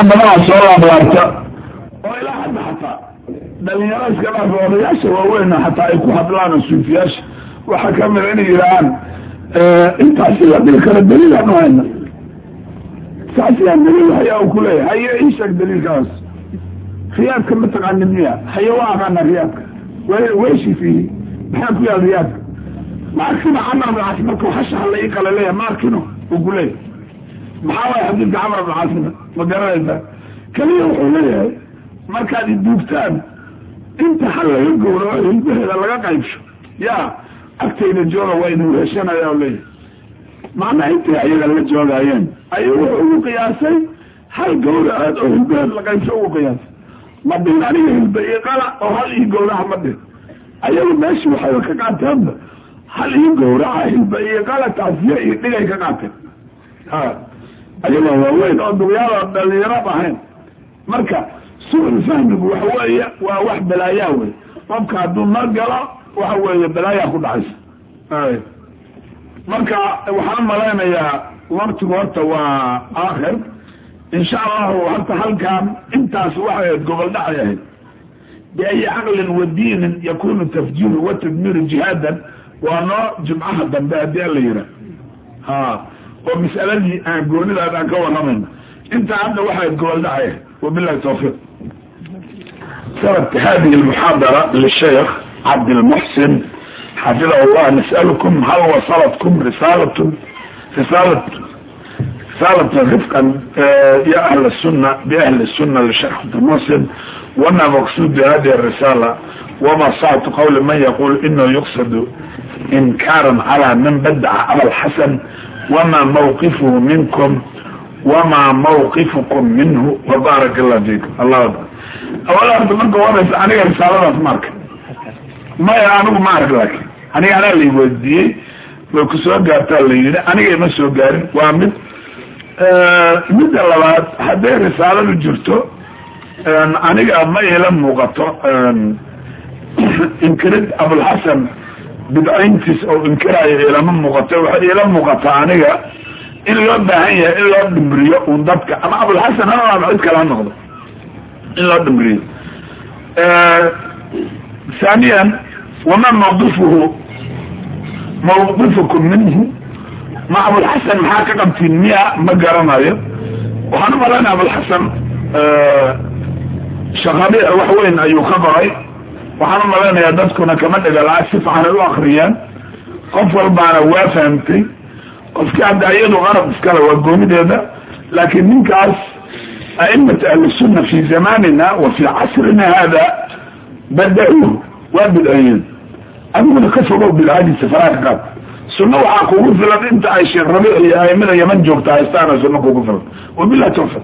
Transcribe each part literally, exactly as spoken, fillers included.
badan soo laablaabta oo ilaa hadda xataa dhalinyaro iska dhaaf odayaasha waaweyn xataa ay ku hadlaan suufiyaasha waxa ka mid inay yiraahdaan intaasi la dhigi karo daliil aan hayna saasi aan daliil hayaa ku leeyahay haye ishak daliilkaas riyaadka ma taqaanid miya haye waa aqaana riyaadka weeshi fii maxaa ku yaal riyaadka maarkina camar bin caas markuu hasha la ii kala leeyahay maarkino ugu leeyahay maxaa waay xadiidka camar bin caas ma garanaysaa kaliya wuxuu leeyahay markaad iduugtaan inta hal laga gowraco hilbaheeda laga qaybsho yaa agtayda jooga waa idin weeshanaya leeyahay macnaa intay ayaga la joogayeen ayuu wuxuu ugu qiyaasay hal gowraceed oo hilbaheed la qaybsho ugu qiyaasay ma dhihin aniga hilba ii qala oo hal ii gowraca ma dhihin ayagu meeshii waxayba ka qaateenba hal ii gowraca hilba ii qala taasiya iyo dhigay ka qaateen ha ayagoo waaweyn oo duqyaada dhalinyarad ahayn marka suul fahmigu waxa weeye waa wax balaayaa wey qofka hadduu mar galo waxa weeye balaayaa ku dhacaysa marka waxaan malaynayaa waqtigu horta waa aakhir insha allahu horta halkan intaas waxay gobol dhacay ahayd biayi caqlin wa diinin yakunu tafjiiru wa tadmiiru jihaadan waa noo jimcaha dambe haddii la yira ha oo mas'aladii aan goonidaad aan ka warramayna intaa hadda waxay gobol dhacay wabillahi tawfiiq سبب هذه المحاضرة للشيخ عبد المحسن حفظه الله نسألكم هل وصلتكم رسالة رسالة رسالة رفقا يا أهل السنة بأهل السنة للشيخ عبد المحسن وما مقصود بهذه الرسالة وما صعت قول من يقول إنه يقصد إنكارا على من بدع أبا الحسن وما موقفه منكم وما موقفكم منه وبارك الله فيكم الله أكبر أولا أرد منك ورس أنا رسالة مارك ما أنا ما أعرف لك أنا أنا اللي ودي وكسر قارت اللي أنا ما سو قارن وامد مد الله هذه رسالة الجرتو أنا ما يلم مقطع إنكرت أبو الحسن بدعينتس أو إنكره يلم مقطع يلم مقطع أنا إلا بهاي إلا دمرية وندبك أما أبو الحسن أنا ما بعد كلام نقطة إلا دمرية آه ثانيا وما موقفه موقفكم منه مع أبو الحسن محاكم في المئة مقرنا يه وحنا مرانا أبو الحسن آه شغالي وحوين أيو خبري وحنا مرانا يددكنا كمان إذا عاسف عن الآخرين قفل معنا وافهمتي qofkii hadda iyadu qarab iskale waa goonideeda laakiin ninkaas أئمة أهل السنة في زماننا وفي عصرنا هذا بدأوه وبالأيين أقول كفروا بالهادي سفرات قاب سنة وعاقوا قفلت انت عايش الربيع أئمة يمن جوكتا عيستانا سنة قفلت وبالله توفت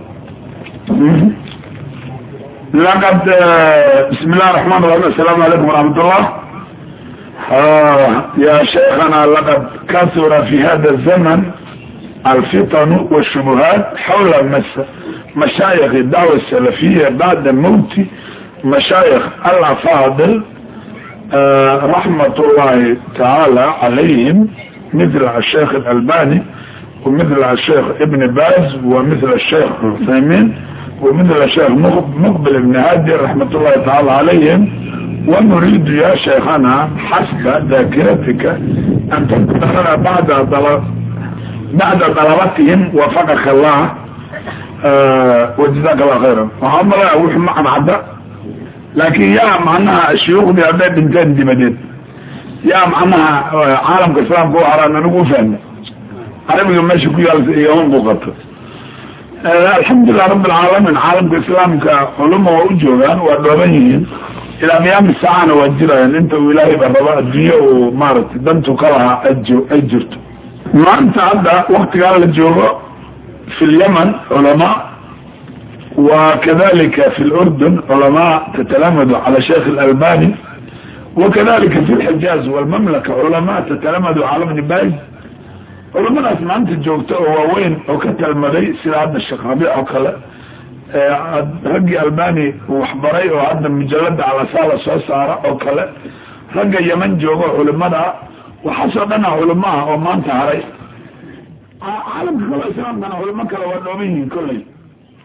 لقد بسم الله الرحمن الرحيم السلام عليكم ورحمة الله آه يا شيخنا لقد كثر في هذا الزمن الفتن والشبهات حول مشايخ الدعوة السلفية بعد موت مشايخ الأفاضل آه رحمة الله تعالى عليهم مثل الشيخ الألباني ومثل الشيخ ابن باز ومثل الشيخ العثيمين ومثل الشيخ مقبل ابن هادي رحمة الله تعالى عليهم ونريد يا شيخنا حسب ذاكرتك أن تنتظر بعد طلب بعد طلباتهم وفقك الله أه وجزاك الله خيرا وهم لا يقول معنا عدا لكن يا معناها الشيوخ بأبناء بنتين دي مدينة يا معناها عالم كسلام كو عرانا نقول فهمنا عربي ماشي كو يوم بوقت أه الحمد لله رب العالمين عالم كسلام كعلماء وأجوغان وأدوبيين إلى ميام الساعة نوجرها أن أنت وإلهي بالرباء الدنيا ومارت دمتو كرها أجرت ما أنت عدى وقت قال الجوغة في اليمن علماء وكذلك في الأردن علماء تتلمذوا على شيخ الألباني وكذلك في الحجاز والمملكة علماء تتلمذوا على ابن باز علماء اسمع أنت الجوغة ووين وكتل المدي سير عدى الشيخ ربيع وكلا رجي ألباني وحبري وعدنا مجلد على سالة سوسارة وكلا رجي يمن جوغة علماء وحسبنا علماء وما انت عري عالم كلا اسلام كان علماء كلا ودومين كله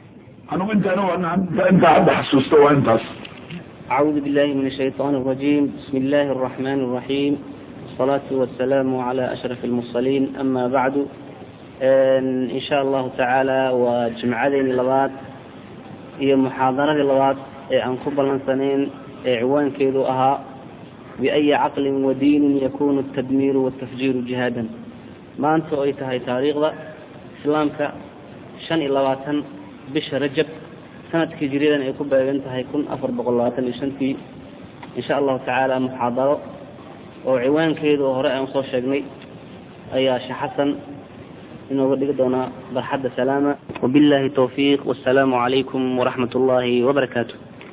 أنا أنت أنا أنت عند حسوسته وأنت. أعوذ بالله من الشيطان الرجيم. بسم الله الرحمن الرحيم. الصلاة والسلام على أشرف المرسلين. أما بعد، إن شاء الله تعالى وجمعتين لبعض هي محاضرة لبعض عن قبل سنين عنوان كيلو أها بأي عقل ودين يكون التدمير والتفجير جهادا. ما أنت أيتها تاريخ ذا إسلامك شن لبعضا بش رجب سنة كجريدا يكون بأنتها يكون أفر بقولات لشنتي إن شاء الله تعالى محاضرة وعنوان كيلو هراء مصور شجني أي شيخ حسن إنه قد يقدرنا برحد سلامة وبالله التوفيق والسلام عليكم ورحمة الله وبركاته.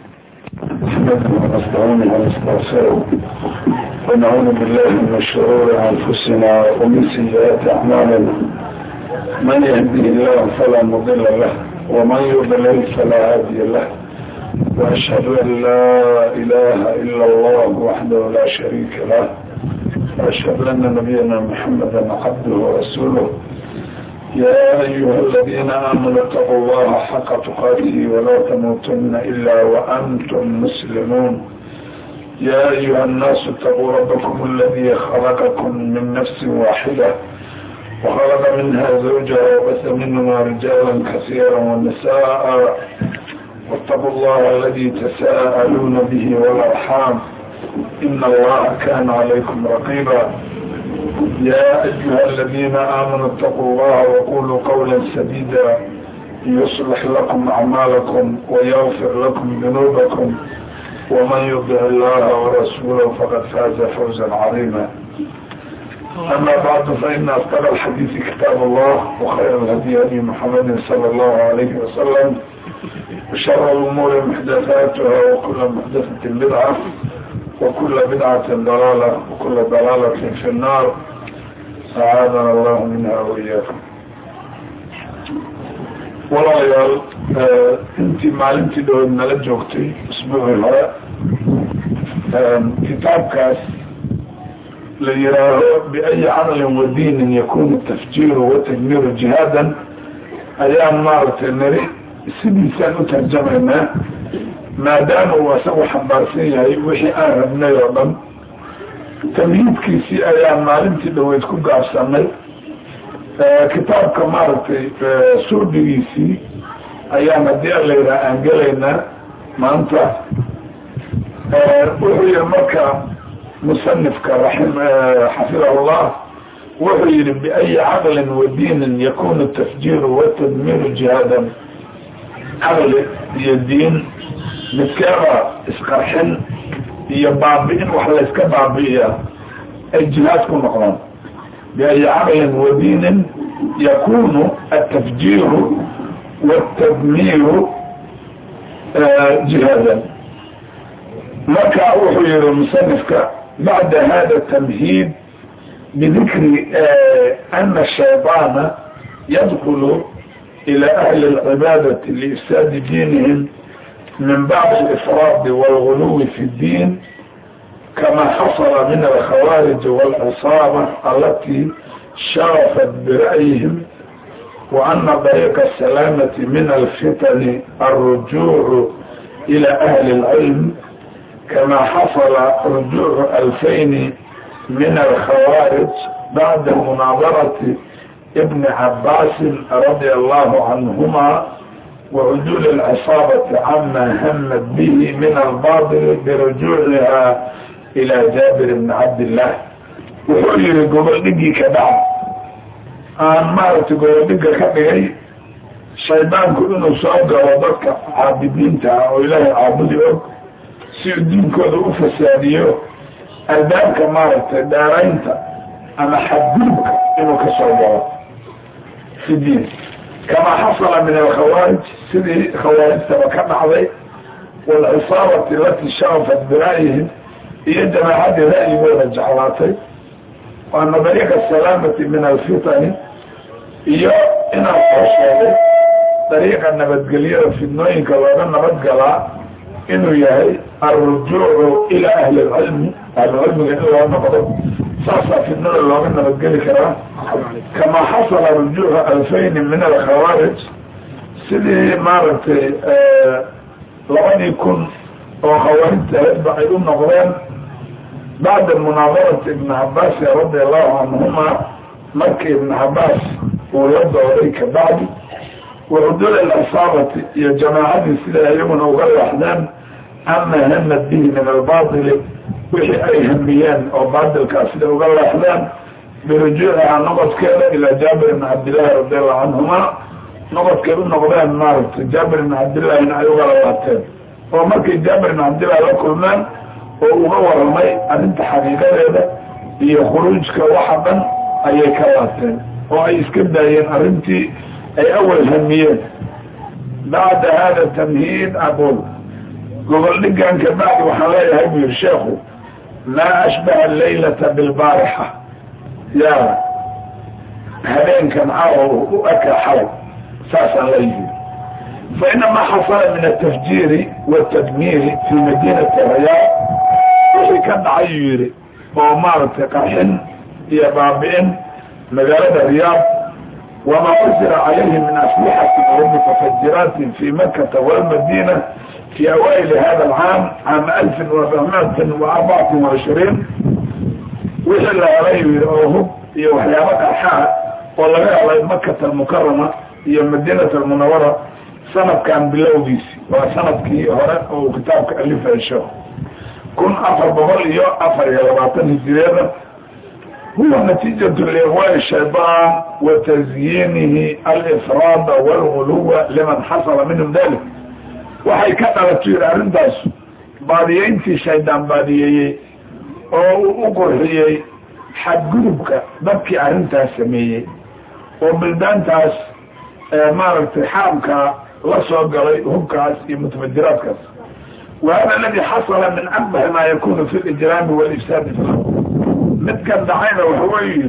نستعينه ونستغفره ونعوذ بالله من شرور أنفسنا ومن سيئات أعمالنا. من يهديه الله فلا مضل له ومن يضلل فلا هادي له، وأشهد أن لا إله إلا الله وحده لا شريك له، وأشهد أن نبينا محمدا عبده ورسوله. يا أيها الذين آمنوا اتقوا الله حق تقاته ولا تموتن إلا وأنتم مسلمون. يا أيها الناس اتقوا ربكم الذي خلقكم من نفس واحدة وخلق منها زوجها وبث منهما رجالا كثيرا ونساء، واتقوا الله الذي تساءلون به والأرحام إن الله كان عليكم رقيبا. يا أيها الذين آمنوا اتقوا الله وقولوا قولا سديدا يصلح لكم أعمالكم ويغفر لكم ذنوبكم، ومن يطع الله ورسوله فقد فاز فوزا عظيما. أما بعد، فإن أصدق الحديث كتاب الله، وخير الهدي هدي محمد صلى الله عليه وسلم، وشر الأمور محدثاتها، وكل محدثة بدعة، وكل بدعة ضلالة، وكل ضلالة في النار. أعاذنا الله منها وإياكم. والله آه انت معلمتي دو ان لجوكتي اسبوع الهراء كتاب كاس ليراه بأي عمل ودين يكون التفجير والتدمير جهادا أيام مارة النري سيدي سانو ترجمنا ما داموا وسوى حبارسية وحي آربنا يوضم تمهيد كيسي أيام معلمتي دو يتكون قابساني كتاب كمارتي سوديسي أيام الدير ليرا أنجلينا ما أنت وحي المكة مصنف كرحم حفظه الله وحي بأي عقل ودين يكون التفجير والتدمير جهادا. عقل الدين متكارى اسقرحن يبابئن وحلا اسكبابئية الجهاد كن مقران. بأي عقل ودين يكون التفجير والتدمير جهادا. لك أوحي المصنف بعد هذا التمهيد بذكر أن الشيطان يدخل إلى أهل العبادة لإفساد دينهم من بعض الإفراد والغلو في الدين، كما حصل من الخوارج والعصابة التي شرفت برأيهم، وأن طريق السلامة من الفتن الرجوع إلى أهل العلم، كما حصل رجوع ألفين من الخوارج بعد مناظرة ابن عباس رضي الله عنهما وعدول العصابة عما همت به من الباطل برجوعها إلى جابر بن عبد الله. وحير قبل دقي كدعم آن مارت قبل دقي كدعي شيطان كلنا سؤال وضدك عابدين تعالوا إلهي عابدي أك si diinkooda u fasaadiyo albaabka maaragtay daaraynta ama xadgudubka inuu ka soo galo fi diin, kamaa xasala min alkhawaarij sidii khawaarijtaba ka dhacday walcisaabati alati sharafat bira'yihim iyo jamaacaddii ra'yigooda jeclaatay, waana dariiqa asalaamati min alfitani iyo inaan soo sheegay dariiqa nabadgelyada fidnooyinka looga nabadgalaa inuu yahay الرجوع إلى أهل العلم. أهل العلم إلى نقض صاصة في النور اللي قلنا بتجلي كلام، كما حصل رجوع ألفين من الخوارج sidii maaragtay labadii kun oo khawaarijta hadba ay u noqdeen bacda munaadarati ibn cabaas radi allahu canhuma markii ibn cabaas uu la dooray kabacdi wacuduul alcisaabati iyo jamaacadii sida iyaguna uga laxdeen ama hamad bihi min albaatili wixii ay hamiyeen oo baatilkaa sida uga laxdeen birujuuciha noqodkeeda ilaa jaabir ibn cabdillahi radi allahu canhuma noqodkeed u noqdeen maaragtay jaabir ibn cabdillahina ay ugala laateen oo markay jaabir ibn cabdillahi la kulmeen oo uga waramay arrinta xaqiiqadeeda iyo khuruujka waxa dhan ayay ka laateen oo ay iska daayeen arrintii ay awal hamiyeen bacda hada tamhiid aqul gobol dhigan ka bacdi waxaan leeyahay buu yiri sheekhu maa ashbaha laylata bilbaarixa yaa habeenkan caawa u aka xalay saasaan leeyihi fainama xasala min altafjiiri waltadmiiri fi madinati rayaad wixii ka dhacay yuu yihi oo maaragtay qarxin iyo baabi'in magaalada riyaad wamaa usira calayhi min aslixatin wa mutafajiraatin fi makata walmadina fi awaili hada alcaam caama alfin warahmatin wa arbacatin waishriin wixii la helay yuu yihi oo hub iyo waxyaabo qarxaa oo laga helay makata almukarama iyo madinat almunawara sanadkan bilowgiisi waa sanadkii hore oo kitaabka alifay sheekh kun afar boqol iyo afar iyo labaatan hijireeda huwa natiijatu lighwaa'i shaydaan wa tazyinihi alifraada walghuluwa liman xasala minhum dalik waxay ka dhalato yidhi arrintaas baadiyeyntii shaydaan baadiyeeyey oo uu u qurxiyey xadgudubka dadkii arrintaas sameeyey oo bildaantaas maaragtay xaramka la soo galay hubkaas iyo mutafajiraadkaas وهذا الذي حصل من أكبر ما يكون في الإجرام والإفساد في الأرض متك دعينا وحوير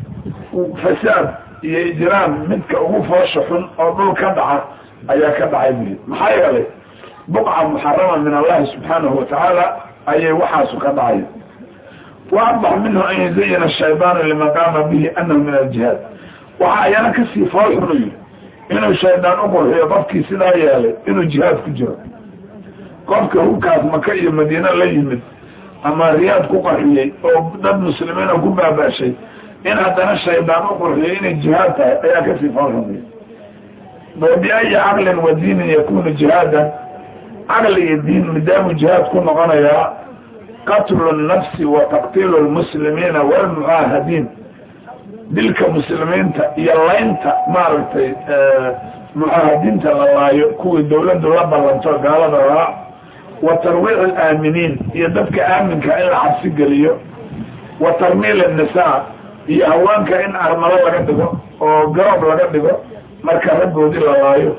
فساد إجرام متك أغوف وشحن أو ذو كدعة أي كدعة به محايا لي بقعة محرمة من الله سبحانه وتعالى أي وحاس كدعة وأصبح منه أن يزين الشيطان لما قام به أنه من الجهاد وحايانا كسي فالحنوية إنه الشيطان أقول هي ضبكي سلايا لي إنه جهاد كجرى qofka hubkaas maka iyo madiina la yimid ama riyaad ku qarxiyey oo dad muslimiina ku baabaashay in haddana shaydaan u qurxiyey inay jihaad tahay ayaa kasii falxumay biayi caqlin wa diinin yakunu jihaadan caqli iyo diin midaamu jihaad ku noqonayaa qatlu nafsi wa taqtiilu lmuslimiina walmucaahadiin dilka muslimiinta iyo laynta maaragtay mucaahadiinta la laayo kuwii dawladdu la ballanto gaalada lahaa وترويع الآمنين يدفك آمنك إلا عبسي قليو وترميل النساء يهوانك إن أرمال لقدقو وقرب لقدقو مركا ربو دي للايو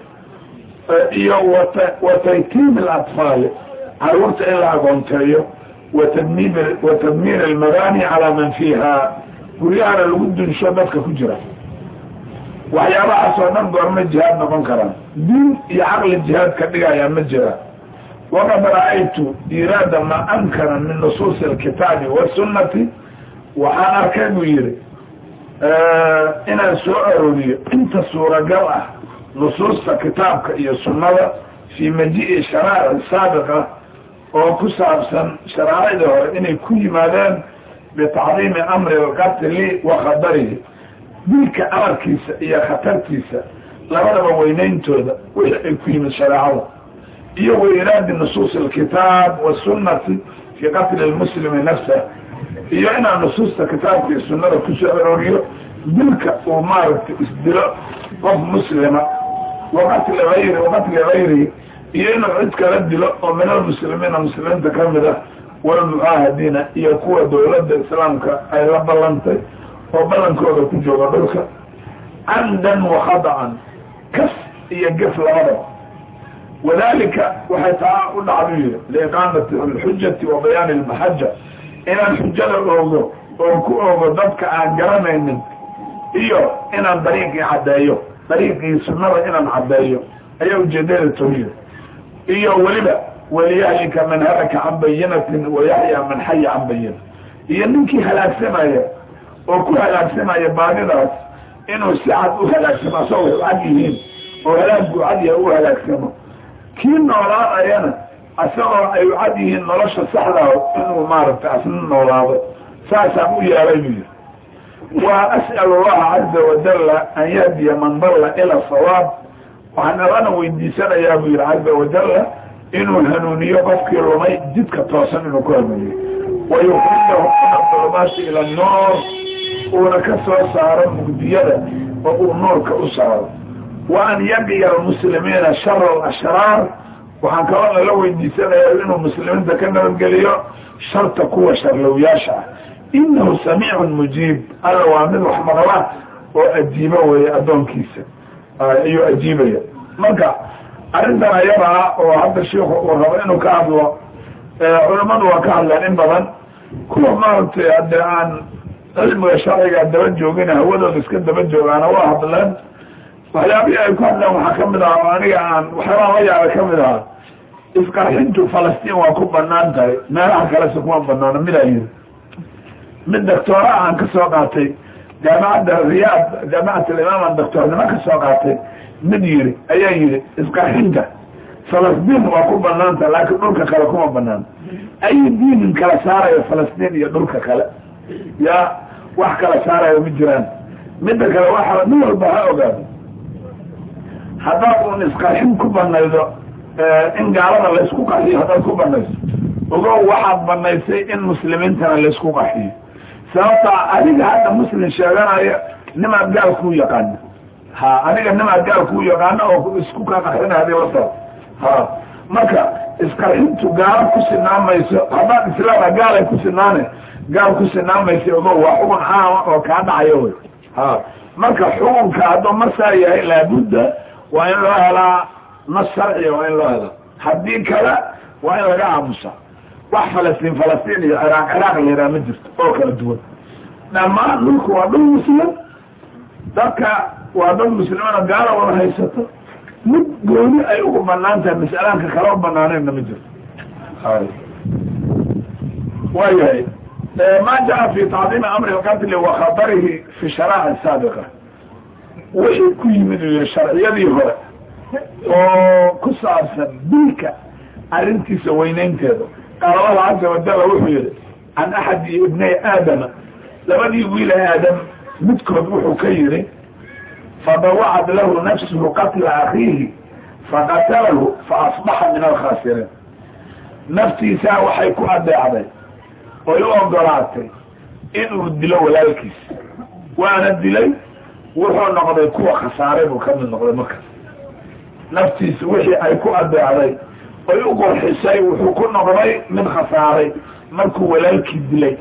وتيتيم الأطفال عرورت إلا قنتيو وتدمير المباني على من فيها قولي على الود نشوبتك كجرة وحيابا عصونا نقول من الجهاد نقول كرام دين يعقل الجهاد كدقا يا مجرى وقد رأيت إرادة ما أنكر من نصوص الكتاب والسنة وحان أركب يري آه إنا سؤال لي انت سورة جوة نصوص كتابك إيا السنة في مجيء شرائع السابقة وكسابسا شرائع دور إني كل مادان بتعظيم أمر القتل وخبره بيك أمر كيسا إيا خطر كيسا لغدا بوينين تودا ويحقل فيه من شرائعه iyo وإيراد نصوص الكتاب والسنة في قتل المسلم نفسه iyo inaa nusuusta kitaabka iyo sunnada ku soo arooriyo dilka oo maaragtay isdilo qof muslima waqti غير وقتل غيره iyo inuu cid kala dilo oo min almuslimiina muslimiinta kamid ah walmucaahadiina iyo kuwa dowladda islaamka ay la ballantay oo ballankooda ku jooga dhulka camdan wa khada'an kas iyo gef labadaba وذلك وحيث دعوية لإقامة الحجة وبيان المحجة إن الحجة الأوغو أوكو أوغو ضدك عن جرمين إيو إن طريق عدايو طريق سنة إن عدايو أيو جدير التوحيد إيو ولبا وليهلك من هلك عن بينة ويحيى من حي عن بينة إيو ننكي هلاك سمايا أوكو هلاك سمايا باني راس إنو ساعد هلاك سما صوه عجيهين oo halaaggu cadiya u halaagsamo kii noolaanayana asagoo ay cad yihiin nolosha saxdaa inuu maaragtay asna noolaado saasaan u yeelay buu yiri wa as'alu allaha caza wajalla an yahdiya man dalla ila sawaab waxaan allana weydiisanayaa buu yiri caza wajalla inuu hanuuniyo qofkii lumay jidka toosan inuu ku hanuuniyo wayukhrijahu min adulumaati ila annuur uuna ka soo saaro mugdiyada oo uu nuurka u saaro wa an yaqiya almuslimiina shara alashraar waxaan kaloo alla weydiisanayaa inuu muslimiinta ka nabadgeliyo sharta kuwa sharlowyaasha ah inahu samiicun mujiib alla waa mid wax maqla oo ajiibo weeye addoonkiisa ayuu ajiibaya marka arrintan ayadaa oo hadda shiiku uu rabo inuu ka hadlo culamadu waa ka hadleen in badan kuwa maaragtay haddee aan cilmiga sharciga daba joogin hawadooda iska daba joogaana waa hadleen waxyaabihii ay ku hadleen waxaa kamid ahaa oo aniga aan waxyaabaa la yaaba kamid ahaa isqarxintu falastiin waa ku banaan tahay meelaha kalese kuma banaano midaa yiri mid doctoora aan ka soo qaatay jaamacadda riyaad jaamacat alimaam aan doctoornimo ka soo qaatay mid yiri ayaa yiri isqarxinta falastiin waa ku banaan tahay laakiin dhulka kale kuma banaan ay diinin kala saarayo falastiin iyo dhulka kale ya wax kala saarayo ma jiraan midda kale waxa nin walba ha ogaado haddaad un isqarxin ku banaydo in gaalada laysku qaxiyo haddaad ku banayso ogow waxaad banaysay in muslimiintana laysku qaxiyo sababta adiga hadda muslim sheeganaya nimaad gaal kuu yaqaano ha aniga nimaad gaal kuu yaqaano oo isku ka qaxina hadii la soo ha marka isqarxintu gaal ku sinaamayso haddaad islaama gaal ay ku sinaane gaal ku sinaamayso ogow waa xukun caama oo kaa dhacayo wey ha marka xukunka hadduu marsaa yahay laabudda waa in loo helaa nas sharciya waa in loo helo haddii kale waa in laga aamusa wax falastiin falastiin iyo ciraaq ciraaq la yidhaha ma jirto oo kala duwan dhammaan dhulku waa dhul muslim dadka waa dad muslimana gaala wada haysato mid gooni ay ugu banaan tahay mas'alaanka kala banaaneenna ma jirto waayahay ma jaa fi tacdiimi amri alqatli wa khatarihi fi sharaa'ic saabiqa wixii ku yimid iyo sharciyadii hore oo ku saabsan dilka arrintiisa weynaynteeda qaala allahu caza wajalla wuxuu yihi can axadi ibnay aadama labadii wiil aadam midkood wuxuu ka yihi fadawacad lahu nafsuhu qatla akhiihi faqatalahu faasbaxa min alkhaasiriin naftiisaa waxay ku adeecday oy u ogolaatay inuu dilo walaalkiis waana dilay wuxuu noqday kuwa khasaaray buu ka mid noqday markaas naftiisa wixii ay ku adeecday oy u qorxisay wuxuu ku noqday mid khasaaray markuu walaalkii dilay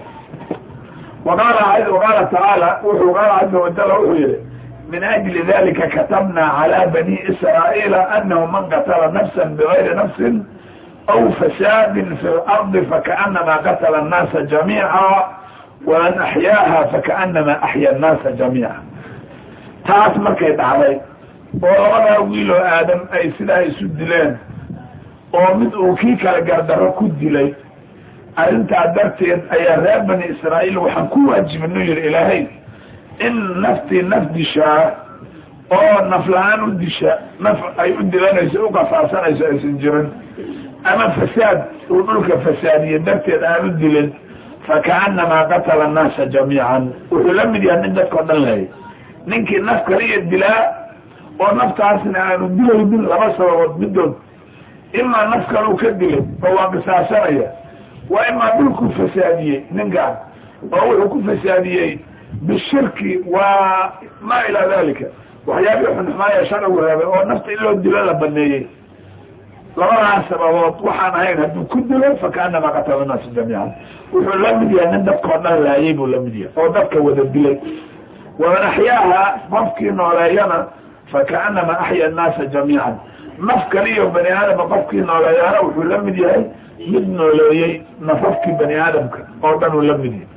waqaala tacaala wuxuu qaala caza wajalla wuxuu yihi min ajli dalika katabna calى bani israa'iila anahu man qatala nafsa bigayri nafsin aw fasaadin fi lardi fakaanama qatala annaasa jamiica waman axyaaha fakaanama axya annaasa jamiica taas markay dhacday oo labadaa wiil oo aadam ay sidaa isu dileen oo mid uu kii kala gardaro ku dilay arrintaa darteed ayaa reer bani israa'iil waxaan ku waajibinu yihi ilaahay in naftii naf dishaa oo naf la-aan u disha naf ay u dilanayso u qasaasanayso aysan jirin ama fasaad uu dhulka fasaadiye darteed aan u dilin fakaanamaa qatala annaasa jamiican wuxuu la mid yahay nin dadkao dhan lehay ninkii naf kaliya dilaa oo naftaasna aanu dilaynin laba sababood midood imaa naf kaleu ka dilay oo waa qisaasanaya waa imaa dhulku fasaadiyey ninkaan oo wuxuu ku fasaadiyey bishirki waa maa ilaa dalika waxyaabii xunxumaaya sharcigu reebay oo nafta in loo dilo la baneeyey labadaas sababood waxaan ahayn hadduu ku dilo fakaanama qatala naasa jamiican wuxuu la mid yahay nin dadkao dhan laayay buu la mid yahay oo dadka wada dilay waman axyaaha qofkii nooleeyana fakaanama axya annaasa jamiican naf kaliyo bani aadama qofkii nooleeyaana wuxuu la mid yahay mid nooleeyey nafafkii bani aadamka oo dhan uu la mid yahay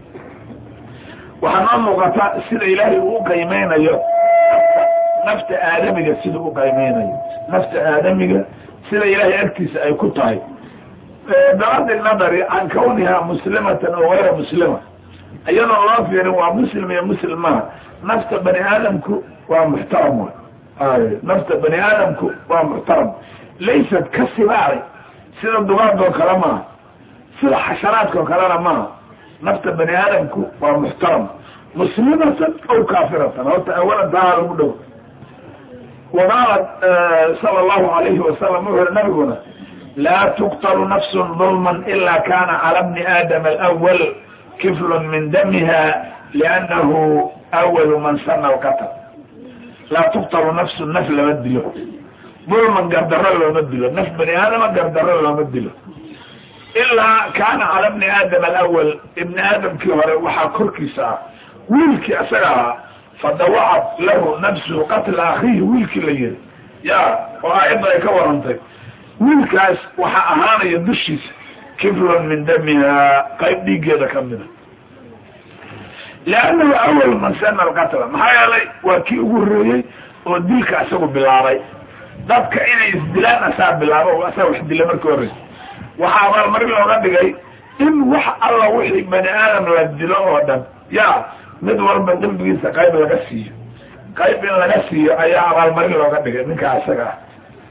waxaa noo muuqata sida ilaahay uu uqiimeynayo nafta aadamiga sida u qiimeynayo nafta aadamiga sida ilaahay agtiisa ay ku tahay bigadi nadari can kawniha muslimatan oo gayra muslima iyadoo loo fiirin waa muslim iyo muslim maha nafta bani aadamku waa muxtaram nafta bani aadamku waa muxtaram laysat ka sibaari sida dugaagoo kale maaha sida xasharaadkao kalena maaha nafta bani aadamku waa muxtaram muslimatan aw kaafiratan horta awalan taa lagu dhow waqaala sala allahu alayhi wasalam wuxu uri nabiguna laa tuqtalu nafsun dulman ila kana cala bni aadama alawal kiflun min damiha liannahu awalu man sana alqatl laa tuqtalu nafsun naf lama dilo dulman gardaro looma dilo naf bani aadama gardaro looma dilo ilaa kaana cala bni aadam alawal ibni aadamkii hore waxaa korkiisa ah wiilkii isaga ahaa fadawacat lahu nafsuhu qatla akhiihi wiilkii la yiri ya oo aayadda ay ka warantay wiilkaas waxaa ahaanaya dushiisa kiflun min damiha qayb dhiiggeeda kamida liannahu awal man sana alqatla maxaa yeelay waa kii ugu horeeyey oo dilka isagu bilaabay dadka inay isdilaan asaa bilaabo oo asaa wax dila markii horeysa waxaa abaalmarin looga dhigay in wax alla wixii bani aadam la dilo oo dhan ya mid walba dembigiisa qayb laga siiyo qayb in laga siiyo ayaa abaalmarin looga dhigay ninkaa isaga ah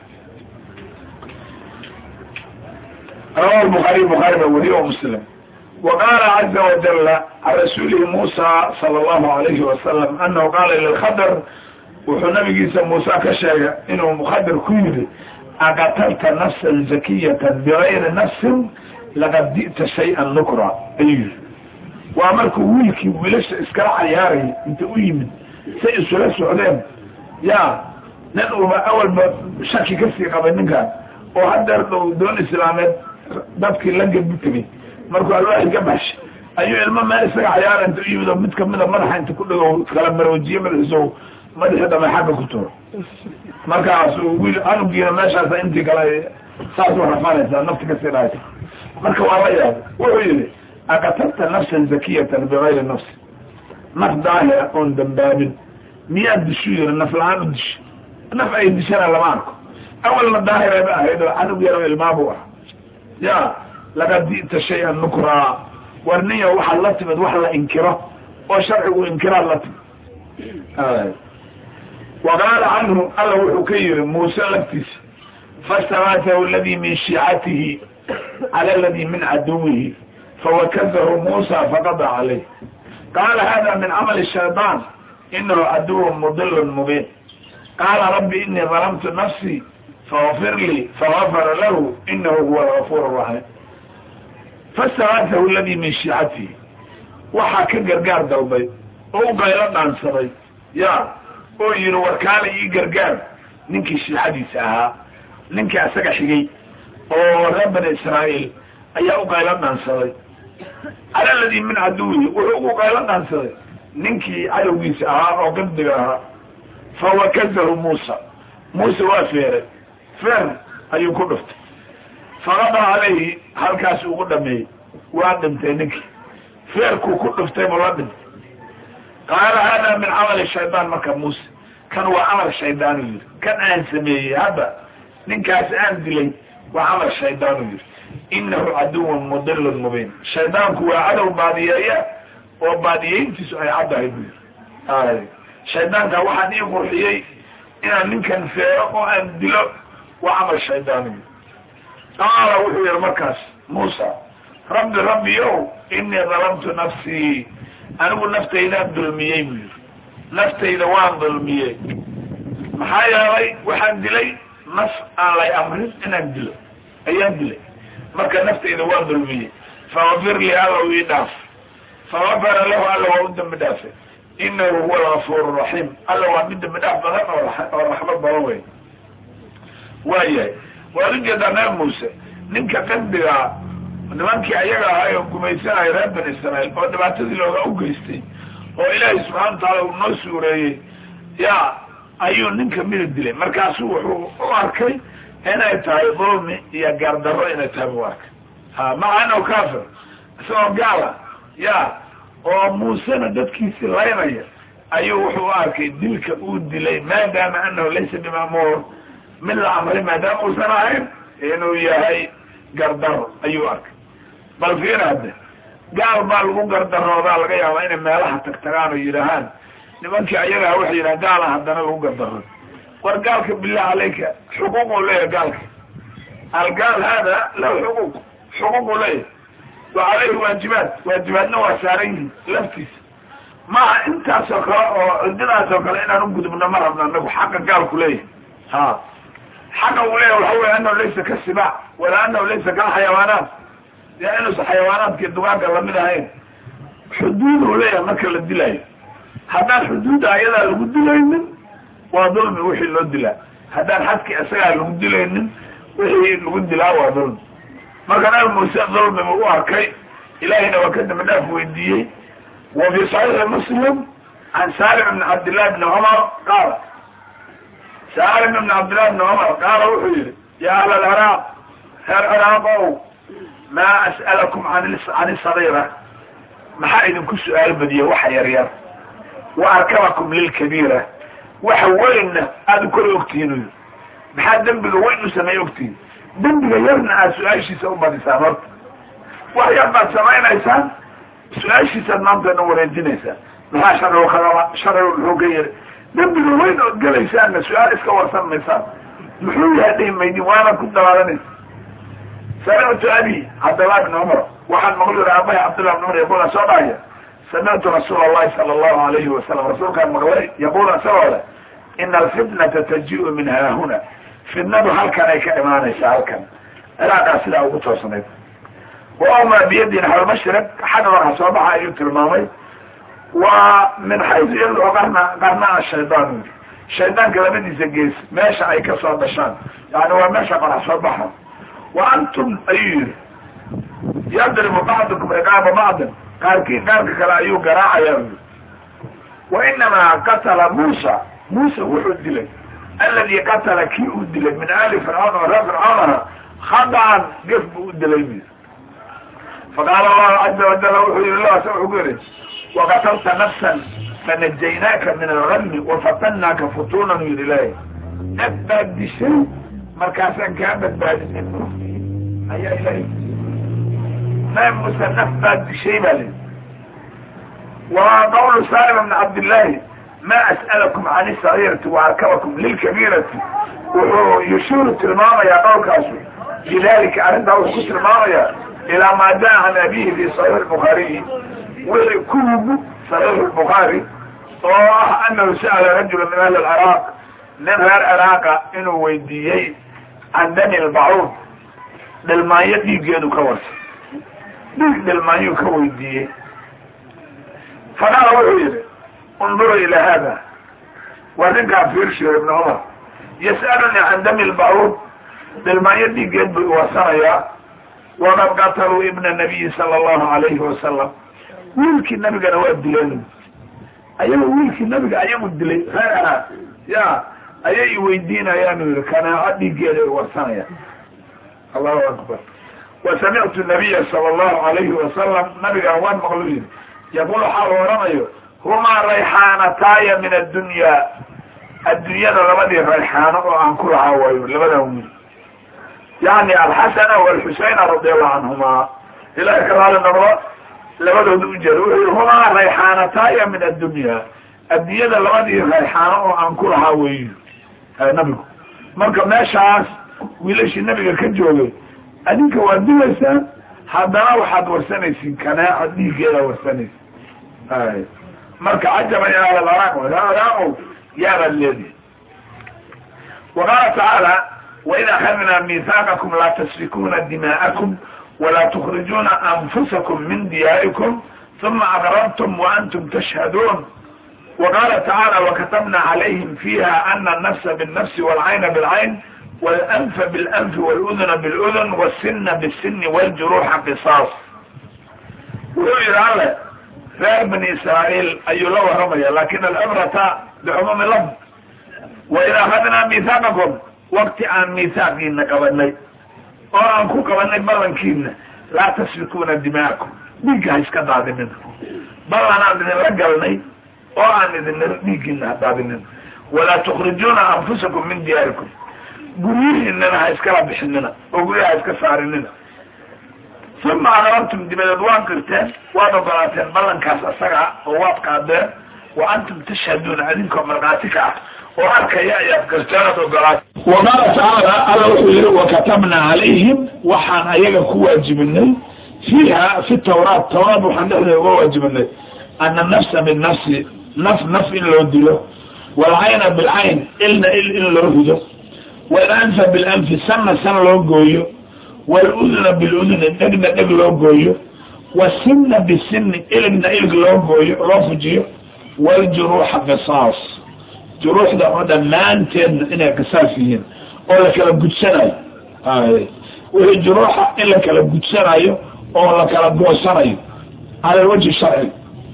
rawahu lbuhaariy buhaari ba weriye o muslim wa qaala caza wajala can rasuulihi muusa sala allahu alayhi wasalam anahu qaala lilkhadr wuxuu nabigiisa muuse ka sheegay inuu mukhadir ku yidhi aqatalta nafsan zakiyatan bigayri nafsin laqad di'ta shay-an nukra ayuu yidhi waa markuu wiilkii wiilasha iskala cayaarayay inta u yimid say isula socdeen ya nin uba awalba shaki kasii qabay ninkaan oo haddeer dhow doon islaameed dadkii la gebu tegay markuu alwaaxi ka baxshay ayuu ilmo meel isaga cayaara inta u yimid oo mid kamida madaxa inta ku dhago kala maroojiye madaxiiso madaxii dhama xagga ku tuuro markaasuu wiil anugiina meeshaasa intii kale saas u rafanaysaa nafti kasii dhahaysa marka waa la yaabay wuxuu yidhi aqatalta nafsan zakiyatan bigayri nafsi naf daahira oon dambaabin miyaad dishu yiri naf la-aan u dishi naf ay dishana lama arko awalna daahiraba ahayd oo canug yaro ilmaabu ah ya laqad di'ta shay-an nukraa war niya waxaad la timid wax la inkiro oo sharcigu inkiraad la timid وقال عنه الله وحكير موسى لفتس فاستغاثه الذي من شيعته على الذي من عدوه فوكزه موسى فقضى عليه قال هذا من عمل الشيطان إنه عدو مضل مبين قال ربي إني ظلمت نفسي فغفر لي فغفر له إنه هو الغفور الرحيم فاستغاثه الذي من شيعته وحكى قرقار دلبي او قيلان عن صبي يا oo yiri warkaale ii gargaar ninkii shiixadiisa ahaa ninkii asaga xigay oo reer bani israa'iil ayaa u qaylan dhaansaday cala alladii min caduwihi wuxuu ugu qaylan dhaansaday ninkii cadowgiisa ahaa oo qibdiga ahaa fawakazahu muusa muuse waa feeray feer ayuu ku dhuftay faqada calayhi halkaas ugu dhameeyey waa dhintay ninkii feerkuu ku dhuftay buu la dhintay qaala hada min camali shaydaan marka muuse kan waa camal shaydaanu yiri kan aan sameeyey hadda ninkaas aan dilay waa camal shaydaanu yiri inahu caduwun mudilun mubiin shaydaanku waa cadow baadiyeeya oo baadiyeyntiisu ay caddahay buu yiri shaydaanka waxaan ii qurxiyey inaan ninkan feero oo aan dilo waa camal shaydaanu yiri qaala wuxuu yiri markaas muusa rabbi rabbiyow inii dalamtu nafsii anigu naftaydaan dulmiyey buu yiri naftayda waan dulmiyey maxaa yeelay waxaan dilay naf aan lay amrin inaan dilo ayaan dilay marka naftayda waan dulmiyey fagfir li alla ii dhaaf fagafara lahu alla waa u dambi dhaafay inahu huwa algafuur raxiim alla waa mid dambi dhaaf badan oo raxmad badan wey waayahay waad ujeedaa nabi muuse ninka qandigaa nimankii ayaga ahay oo gumaysanaya reer bani israa'iil oo dhibaatadii looga u geystay oo ilaahay subxana watacaala uu noo suureeyey ya ayuu ninka midab dilay markaasu wuxuu u arkay inay tahay dulmi iyo gaardarro inay tahay buu arkay ha maca annahu kafir isagoo gaala ya oo muusena dadkiisii laynaya ayuu wuxuu u arkay dilka uu dilay maadaama anahu laysa bima'muur mid la amray maadaama uusan ahayn inuu yahay gardaro ayuu arkay bal fiir hadde gaal baa lagu gardaroodaa laga yaabaa inay meelaha tagtagaan oo yidhaahaan nimankii ayagaa waxay yidhahan gaala haddana lagu gardarooda ورقالك بالله عليك حقوقه ليه قالك القال هذا له حقوق حقوقه ليه وعليه واجبات واجباتنا وسارين لفتس ما انت سكر عندنا سكر انا نقول من مرة من حق قالك ليه ها حقه ليه وهو انه ليس كالسباع ولا انه ليس كالحيوانات لانه حيوانات كالدقاق الله منها هين حدوده ليه ما كان الدلايه haddaan xuduudda ayadaa lagu dilaynin waa dulmi wixii loo dilaa haddaan xadkii isagaa lagu dilaynin wixii lagu dilaa waa dulmi marka nabi muuse dulmiga u arkay ilaahayna waa ka dambi dhaaf weydiiyey wa fi saxiixi muslim can salim ibn cabdillah ibni cumar qaala salim ibn cabdillah ibni cumar qaala wuxuu yihi ya ahla alciraaq reer ciraaqow maa as'alakum can isagiira maxaa idinku su-aal badiya waxa yar yar واركبكم للكبيرة وحولنا هذا كل اكتين بحال دنبغا وين سمي اكتين دنبغا يرنا سؤاشي سوما دي سامرت وحيابا سمعنا ايسان سؤاشي سنمتا نورين ايسان محا شر وخلال شر الحقير دنبغا وين قال ايسان سؤال اسكا ورسان ايسان محلول هذه ميدي وانا كنت لغاني سمعت ابي عبد الله بن عمر واحد مغلور ابي عبد الله بن عمر يقول صبايا سمعت رسول الله صلى الله عليه وسلم رسول كان مغلي يقول سوالا ان الفتنة تجيء من ها هنا في النبي هل كان ايكا امانيسا هل كان لا قاسل او بتوصنيت واوما بيدي نحو المشرق حنورها صباحا ايوت المامي ومن حيث يلو قرنا قرنا الشيطان الشيطان كلا بدي سجيس ماشا ايكا صباشان يعني هو ماشا قرح صباحا وانتم ايوه يضرب بعضكم رقاب بعض قال كيف قال كلا ايو قراعة يرمي وانما قتل موسى موسى وحد لك الذي قتل كي ود لك من آل فرعون ورا فرعون خضعا قف ود لك فقال الله عز وجل وحي الله سوى وقتلت نفسا فنجيناك من الغم وفتناك فتونا من الله نبت بشيء مركزا كانت بعد منه هيا الهي ما مسنفت بشيء بل وقول سالم بن عبد الله ما اسألكم عن الصغيرة واركبكم للكبيرة ويشير تلماما يا قوكاسو لذلك عنده وحكو تلماما الى ما جاء عن ابيه في صحيح البخاري وكتب صحيح البخاري وراح انه سأل رجل من اهل العراق من غير عراق انه ويديي عن دم البعوض للماية يجيدوا كورس للماية كويديي فقال وحيد انظروا الى هذا ونقع في رشد ابن عمر يسألني عن دم البعوض للماية يجيد وصايا وقد قتلوا ابن النبي صلى الله عليه وسلم ويلك النبي قال وقت دلين ايام ويلك النبي قال ايام الدلين ها يا ايام ويدينا يا نور كان عدي قيل وصايا الله اكبر وسمعت النبي صلى الله عليه وسلم نبي قال مغلوبين يقول حال ورميه هما ريحانتاي من الدنيا الدنيا لبدي ريحانه وعن كل عوايو لبدهم يعني الحسن والحسين رضي الله عنهما الى اكرار النظر لبدهم جروح هما ريحانتاي من الدنيا الدنيا لبدي ريحانه وعن كل عوايو نبي مركب ناشاس ويلاش النبي كجوغي adinka waa dilaysaa haddana waxaad warsanaysiin kanaaco dhiigeeda warsanaysa ay marka cajaba ya alaraaq alaraaqo yaabad leedihi waqaala tacaala waid akhadnaa miihaaqakum laa tasfikuuna dimaa'akum walaa tukhrijuuna anfusakum min diyaarikum ثم أقررتم وأنتم تشهدون وقال تعالى وكتبنا عليهم فيها أن النفس بالنفس والعين بالعين والأنف بالأنف والأذن بالأذن والسن بالسن والجروح قصاص ويقول على غير بني إسرائيل أي الله رمي لكن الأمرة بعموم اللفظ وإذا أخذنا ميثاقكم وقت عن ميثاقين قبلني وأنكو قبلني بلنكين لا تسفكون دماءكم بيك هيسكا داد منكم بلنا أذن رجلني وأن أذن بيكين داد منكم ولا تخرجون أنفسكم من دياركم قريه اننا هيسكرا بحننا وقريه هيسكا سارننا ثم عربتم دي مدوان كرتين وانا ضراتين بلن كاس اساقا وواب قادة wa antum tashhaduna adinkum marqatika wa arkaya ya gartaanad ogolaat wa qala ta'ala alla wuxuu yiri wa katabna alayhim waxaan ayaga ku waajibinay fiha fi tawrat tawrat waxaan dhaxday uga waajibinay anna nafsa bin nafsi naf naf in loo dilo wal ayna bil ayn ilna il in loo hudo wal anfa bil anfi sanna san loo gooyo wal udhna bil udhna dhagna dhag loo gooyo والسن بالسن إلقنا إلق لوجو رفجي والجروح قصاص جروح ده هذا ما أنتن إنها قصاص فيهن ولا كلام قد سنة آه والجروح إلا كلام قد سنة ولا كلام قد سنة على الوجه الشرعي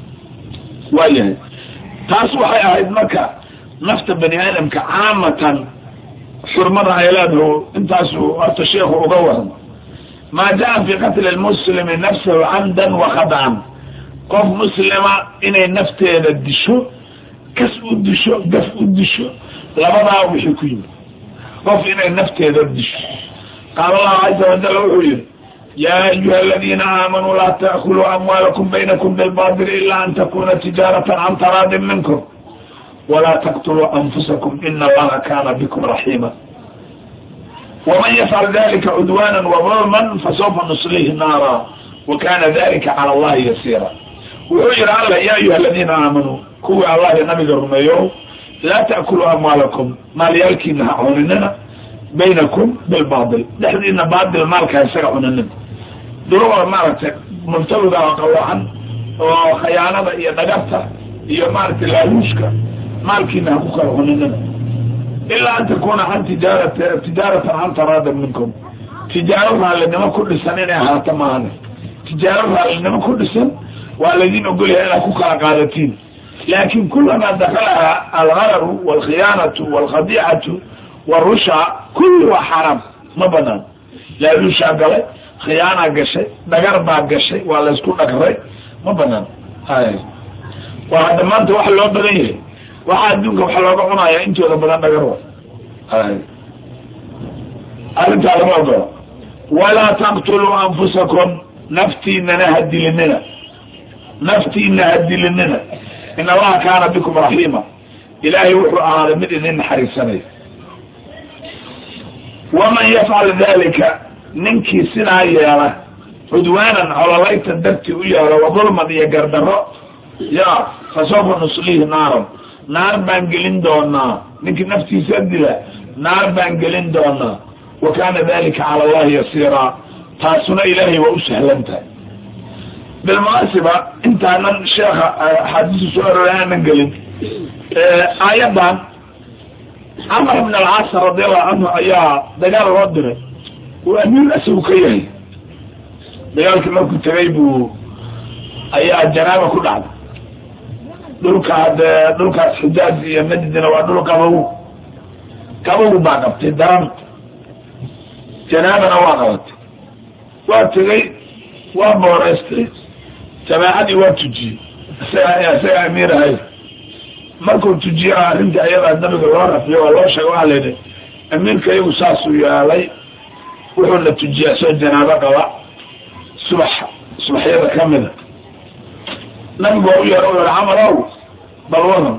وياه تاسو حي أهد مكة نفت بني آدم كعامة حرمنا عيلاده انتاسو التشيخ وقوهم ما جاء في قتل المسلم نفسه عمدا وخدعا قف مسلمة إنه نفته للدشو كسب الدشو قف الدشو لبضع وحكيم قف إنه نفته للدشو قال الله عز وجل وحير يا أيها الذين آمنوا لا تأكلوا أموالكم بينكم بالباطل إلا أن تكون تجارة عن تراض منكم ولا تقتلوا أنفسكم إن الله كان بكم رحيما ومن يفعل ذلك عدوانا وظلما فسوف نصليه نارا وكان ذلك على الله يسيرا ويقول الله يا أيها الذين آمنوا كوي الله نبي الرميو لا تأكلوا أموالكم مال يلكي نهعوننا بينكم بالباطل نحن إن باطل المال كان سرعوننا دروع مالك مفتلقة وقوعا وخيانة إيا نقفة إيا مالك الألوشك مالكي نهعوننا إلا أن تكون عن تجارة تجارة عن تراض منكم تجارة لأنما كل سنة هاتمان تجارة لأنما كل سنة والذين أقول هنا كوكا قادتين لكن كلما دخلها الغرر والخيانة والخديعة والرشع كله حرام ما بنان لا رشع قلي خيانة قشي نقربا قشي ولا يسكون أكري ما بنان هاي وهذا ما أنت واحد لو بغيه waxaa adduunka waxa looga cunayaa intooda badan dhagarwa arrintaa lama ogola walaa taqtuluu anfusakum naftiinana hadilinina naftiina hadilinina in allaha kaana bikum raxiima ilaahay wuxuu ahaaday mid idin naxariisanaya waman yafcal dalika ninkii sidaa yeela cudwaanan cololayta dartii u yeelo wadulman iyo gardaro ya fasawfa nuslihi naaran naar baan gelin doonaa ninkii naftiisa dila naar baan gelin doonaa wa kaana dalika cala allahi yasiira taasuna ilaahay waa u sahlantahay bilmunaasiba intaanan sheekha axaadiisa soo aroray aanan gelin aayadan camar ibn alcaas radiallahu canhu ayaa dagaal loo diray uu amiir asagu ka yahay dagaalkii markuu tegay buu ayaa janaaba ku dhacday dhulka hade dhulkaas xijaaz iyo najdina waa dhul qabow qabow baa qabtay daran janaabana waa qabatay waa tegay waa booreystay jamaacadii waa tujiyey isaga isaga amiir ahay markuu tujiye arrintii ayadaa nabiga loo rafiyo waa loo sheegay waxaa layidhi amiirka iyagu saasuu yeelay wuxuuna tujiyaa soo janaabo qaba subax subaxyada kamida nabigu waa u yeero u yar camalow bal wadan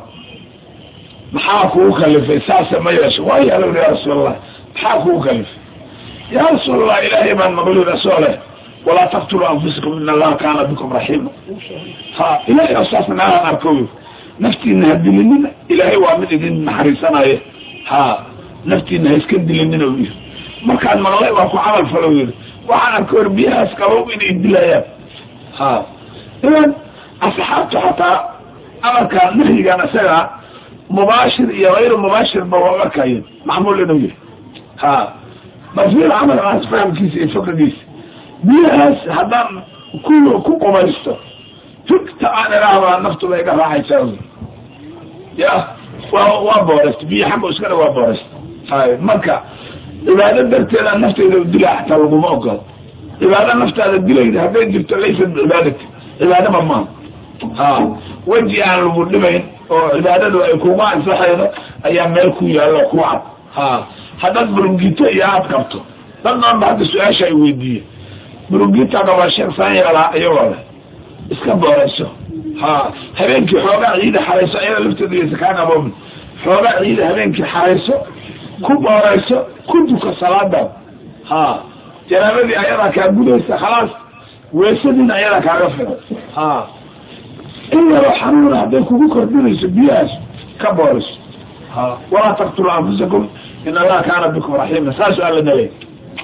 maxaa kugu kalifay saasa ma yeesho waa yeelo ya rasuul allah maxaa kugu kalifay ya rasuul allah ilaahay baan maqluy rasuule walaa taqtuluu anfusakum in allaha kaana bikum raxiima ha ilaahay oo saasna naahan arkoy naftiina hadilinina ilaahay waa mid idin naxariisanaye ha naftiina ha iska dilinina u yiri markaan maqlay waa ku camal falo yiri waxaan arkoy biyahaas qabow inay dilayaan ha idan asxaabtu xataa amarka nahyigan isaga mubaashir iyo hayru mubaashir ba waa arkayeen macmuul inuu yahay ha basiir camal aas fahamkiisa iyo fikradiisa biyahaas haddaan ku ku qubaysto fikta aan ilaahbaa naftu bay iga raacaysaa ya waa waa boorest biyo xagga iskana waa boorest hay marka cibaado darteeda nafteeda dila xataa laguma ogolo cibaado naftaada dilayda hadday jirto laysa cibaadati cibaado ma maaha ha weji aan lagu dhibayn oo cibaadadu ay kuga ansaxaydo ayaa meel ku yaalo ku cad ha haddaad burungito iyo aad qabto dadnaan ba hadda su-aasha ay weydiiye burungita qaba sheekh saan yeelaa iyagoo leh iska boorayso ها هبينك حوغا عيد حريصة إلى لفتدي سكان أبومن حوغا عيد هبينك حريصة كوبا ريصة كنتك صلاة ها جنابدي أيضا كابودة خلاص ويسدين أيضا كغفر ها إلا لو حنونا هديكو بكر دينيس بياس كبارس ها ولا تقتلوا أنفسكم إن الله كان بكم رحيما سأسأل لنا ليه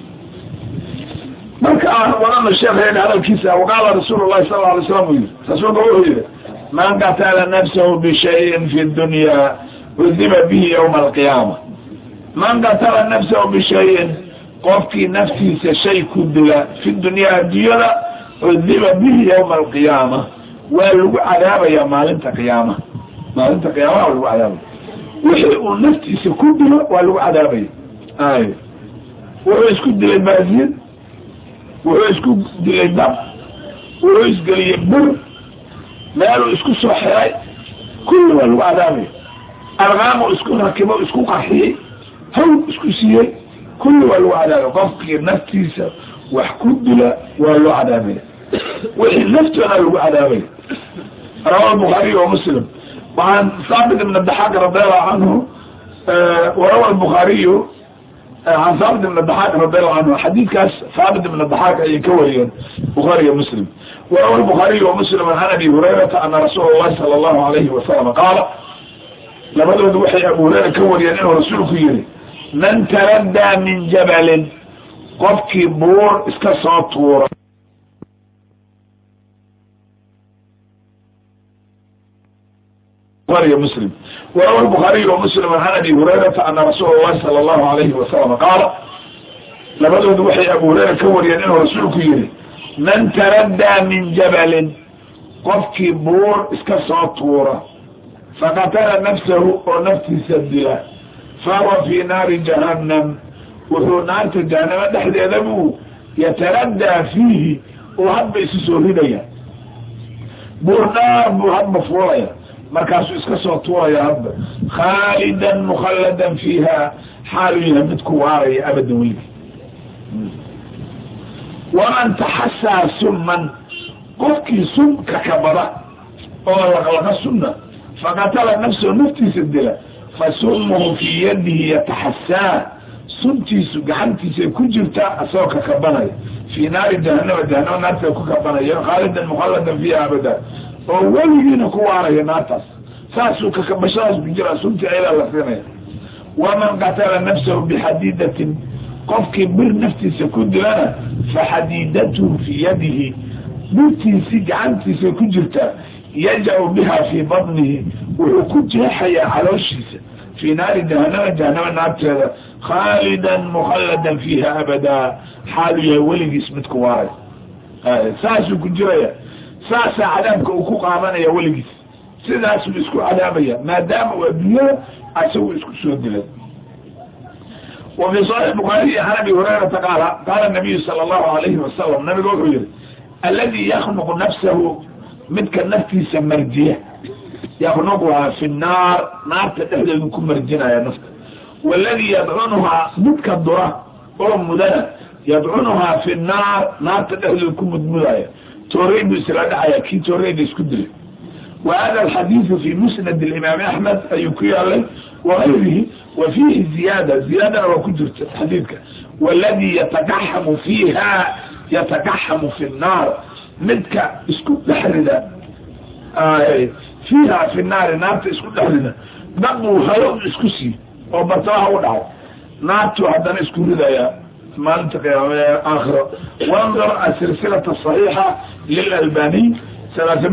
مركا ولما الشيخ هنا هذا الكيسة وقال رسول الله صلى الله عليه وسلم رسول الله من قتل نفسه بشيء في الدنيا عذب به يوم القيامة من قتل نفسه بشيء قفك نفسي شيء كدلا في الدنيا ديلا عذب به يوم القيامة ولو عذاب يا مالنت قيامة مالنت قيامة ولو عذاب وحيقوا نفسي كدلا ولو عذاب آي وحيس كدلا المازين وحيس كدلا الدم وحيس قلي البر مالو اسكو صحيحي كل ولو عذاب أرغامه اسكو ركبه اسكو قحيه هو اسكو سيئي كل ولو عذاب قفك نفسي وحكدلا ولو عذاب وإن نفتنا ولو عذاب رواه البخاري ومسلم وعن ثابت بن الضحاك رضي الله عنه آه وروى البخاري آه عن ثابت بن الضحاك رضي الله عنه حديث كاس ثابت بن الضحاك أي كوريا بخاري ومسلم وروى البخاري ومسلم عن أبي هريرة أن رسول الله صلى الله عليه وسلم قال لما دود وحي أبو هريرة كوريا أنه رسول خيري من تردى من جبل قفك بور اسكسات ورا البخاري ومسلم وروى البخاري ومسلم عن أبي هريرة أن رسول الله صلى الله عليه وسلم قال لما دود وحي أبو هريرة كوريا أنه رسول خيري من تردى من جبل قفك بور اسكسات ورا فقتل نفسه ونفسه سدله فهو في نار جهنم وهو نار جهنم دحد يذبه يتردى فيه وهب يسسورينيا بورنار وهب فوريا مركاسو اسكسو طوريا هب خالدا مخلدا فيها حال يهبت كواري أبدا ويلي ومن تحسى سما قفكي سم ككبرة وغلق السنة فقتل نفسه نفتي سدله فسمه في يده يتحسى سمتيس قحنتيس كجرتا أسوك كبناي في نار جهنم جهنم نار كبناي خالدا مخلدا فيها أبدا ووليين كواري ناتس ساسوك كبشاش بجرى سمتي إلى لفيني ومن قتل نفسه بحديدة قفك بر نفتيس كد لنا فحديدته في يده برتيس قحنتيس كجرتا يجع بها في بطنه وحكوت يحيى على وشيسه في نار جهنم جهنم نار خالدا مخلدا فيها أبدا حال يولي اسمت كواري ساسو كجرية ساسا عذابك وكوك عمانا يولي ساسو اسكو عذابية ما دام وابنية أسوي اسكو سودلت وفي صحيح البخاري عن أبي هريرة قال قال النبي صلى الله عليه وسلم النبي يقول الذي يخنق نفسه مدك النفس سمرجيه يخنقها في النار نار تتحدث منكم مرجنا يا نفس والذي يدعنها مدك الضراء أم مدنة يدعنها في النار نار تتحدث منكم مدمرايا تريد سلادة كي تريد اسكدري وهذا الحديث في مسند الإمام أحمد أيكي عليه وغيره وفيه زيادة زيادة وكدرت حديثك والذي يتكحم فيها يتكحم في النار مدك اسكت لحرنا آه فيها في النار نار اسكت لحرنا نقو هلو اسكسي وبطاها ودعو نارتو عدنا اسكت لذا ما انتقى يا آخر وانظر السلسلة الصحيحة للألباني سنة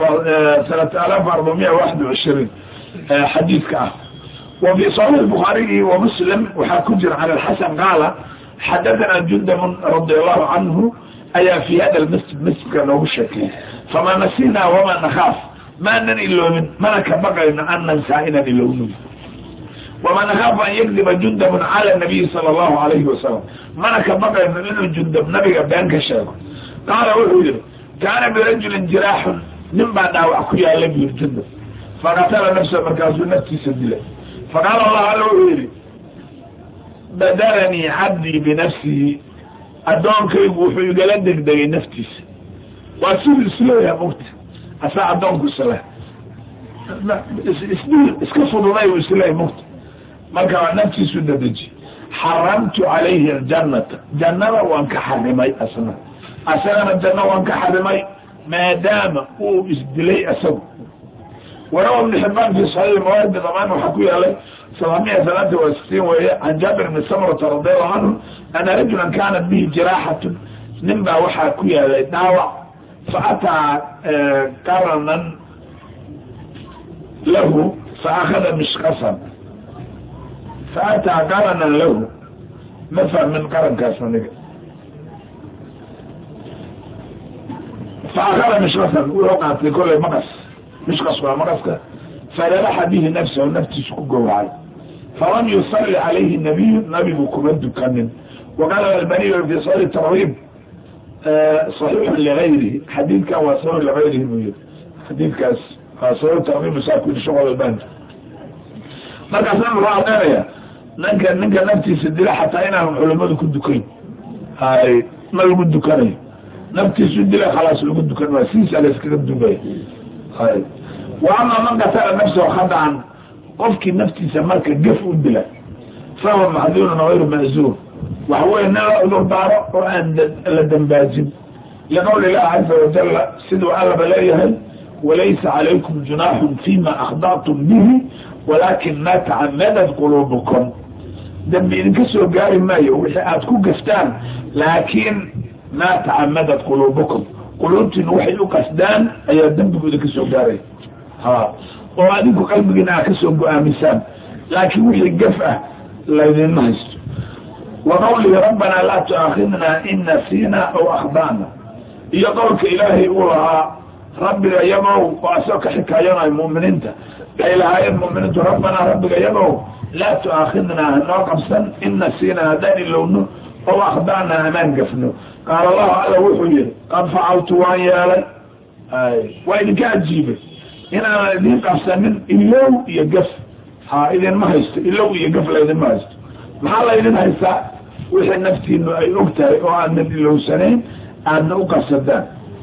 ألف وأربعمائة وواحد وعشرين حديث كعب. وفي صحيح البخاري ومسلم وحكجر على الحسن قال حدثنا جندب رضي الله عنه أي في هذا المسجد مسجد له الشكل فما نسينا وما نخاف ما أنني إلا من ما نكبقى أن ننسائنا إلا من وما نخاف أن يكذب جندب على النبي صلى الله عليه وسلم ما نكبقى أن جندب نبي بأنك الشاك قال وحوله كان برجل جراح نمبع دعوة أخويا لبي الجندب فقتل نفسه مركز نفسي سدله فقال الله على وحوله بدرني عبدي بنفسه أدونك يقول يقلدك دي نفتيس وأسول السلوية موت asaa addoonku isle iska fududay u isleey mugta marka waa naftiisu dadeji xaramtu calayhi aljannata jannada waan ka xarimay asna asagana janno waan ka xarimay maadaama uu isdilay asagu warawa ibn xibaan fi saxiix mawaahib damaan waxaa ku yaalay sabamiya salaata wa sittiin weeye can jaabir bni samrata radiallahu canhu ana rajulan kaanat bihi jiraaxatun nin baa waxaa ku yaalay dhaawac faataa qaranan lahu faakada mishqasan faataa qaranan lahu ma fahmin qarankaas aniga faakada mishqasan wuxuu qaatay kollay maqas mishqas waa maqaska fadaraxa bihi nafsahu naftiisu ku gowracay falam yusalli calayhi nabiyu nabigu kuma dukanin waqala albaniyu fi saxiix tarhiib صحيح لغيره حديث كان وصحيح لغيره بيقول حديث كاس صحيح ترغيب مساكن شغل البنك marka san waa dheeraya ninka ninka naftiisa dila xataa inaan culimadu ku dukayn hay ma lagu dukanayo naftiisu dila khalaas lagu dukan waa siisa la iskaga dugay hay waana man qatala nafsuhu khada'an qofkii naftiisa marka gaf u dila fahuwa mahdurun ghayru ma'zur وهو نرى الأربعة وأن لدنباجم لقول الله عز وجل سدوا أغلب ليهل وليس عليكم جناح فيما أخضعتم به ولكن ما تعمدت قلوبكم دم ينكسوا قاري ما يوحياتكم قفتان لكن ما تعمدت قلوبكم قلوبتين وحي قصدان أي الدم ينكسوا قاري ها وهذيكم قلبك ناكسوا قامسان لكن وحي قفة لا ينمهز وقوله ربنا لا تؤاخذنا إن نسينا أو أخطأنا إيا قولك إلهي أولها ربنا يمو وأسوك حكاينا المؤمنين إلهي المؤمنين ربنا ربك يمو لا تؤاخذنا نوقف سن إن نسينا هداني اللون أو أخطأنا أمان قفنو قال الله على وحيه قد فعلت وان يالي وإن كانت جيبه هنا الذين قفصا من إلو يقف ها إذن ما هيست إلو يقف لإذن ما هيست محال إذن هيستا wixii naftiinu ay og tahay oo aanan ilowsanayn aadna u qabsadaan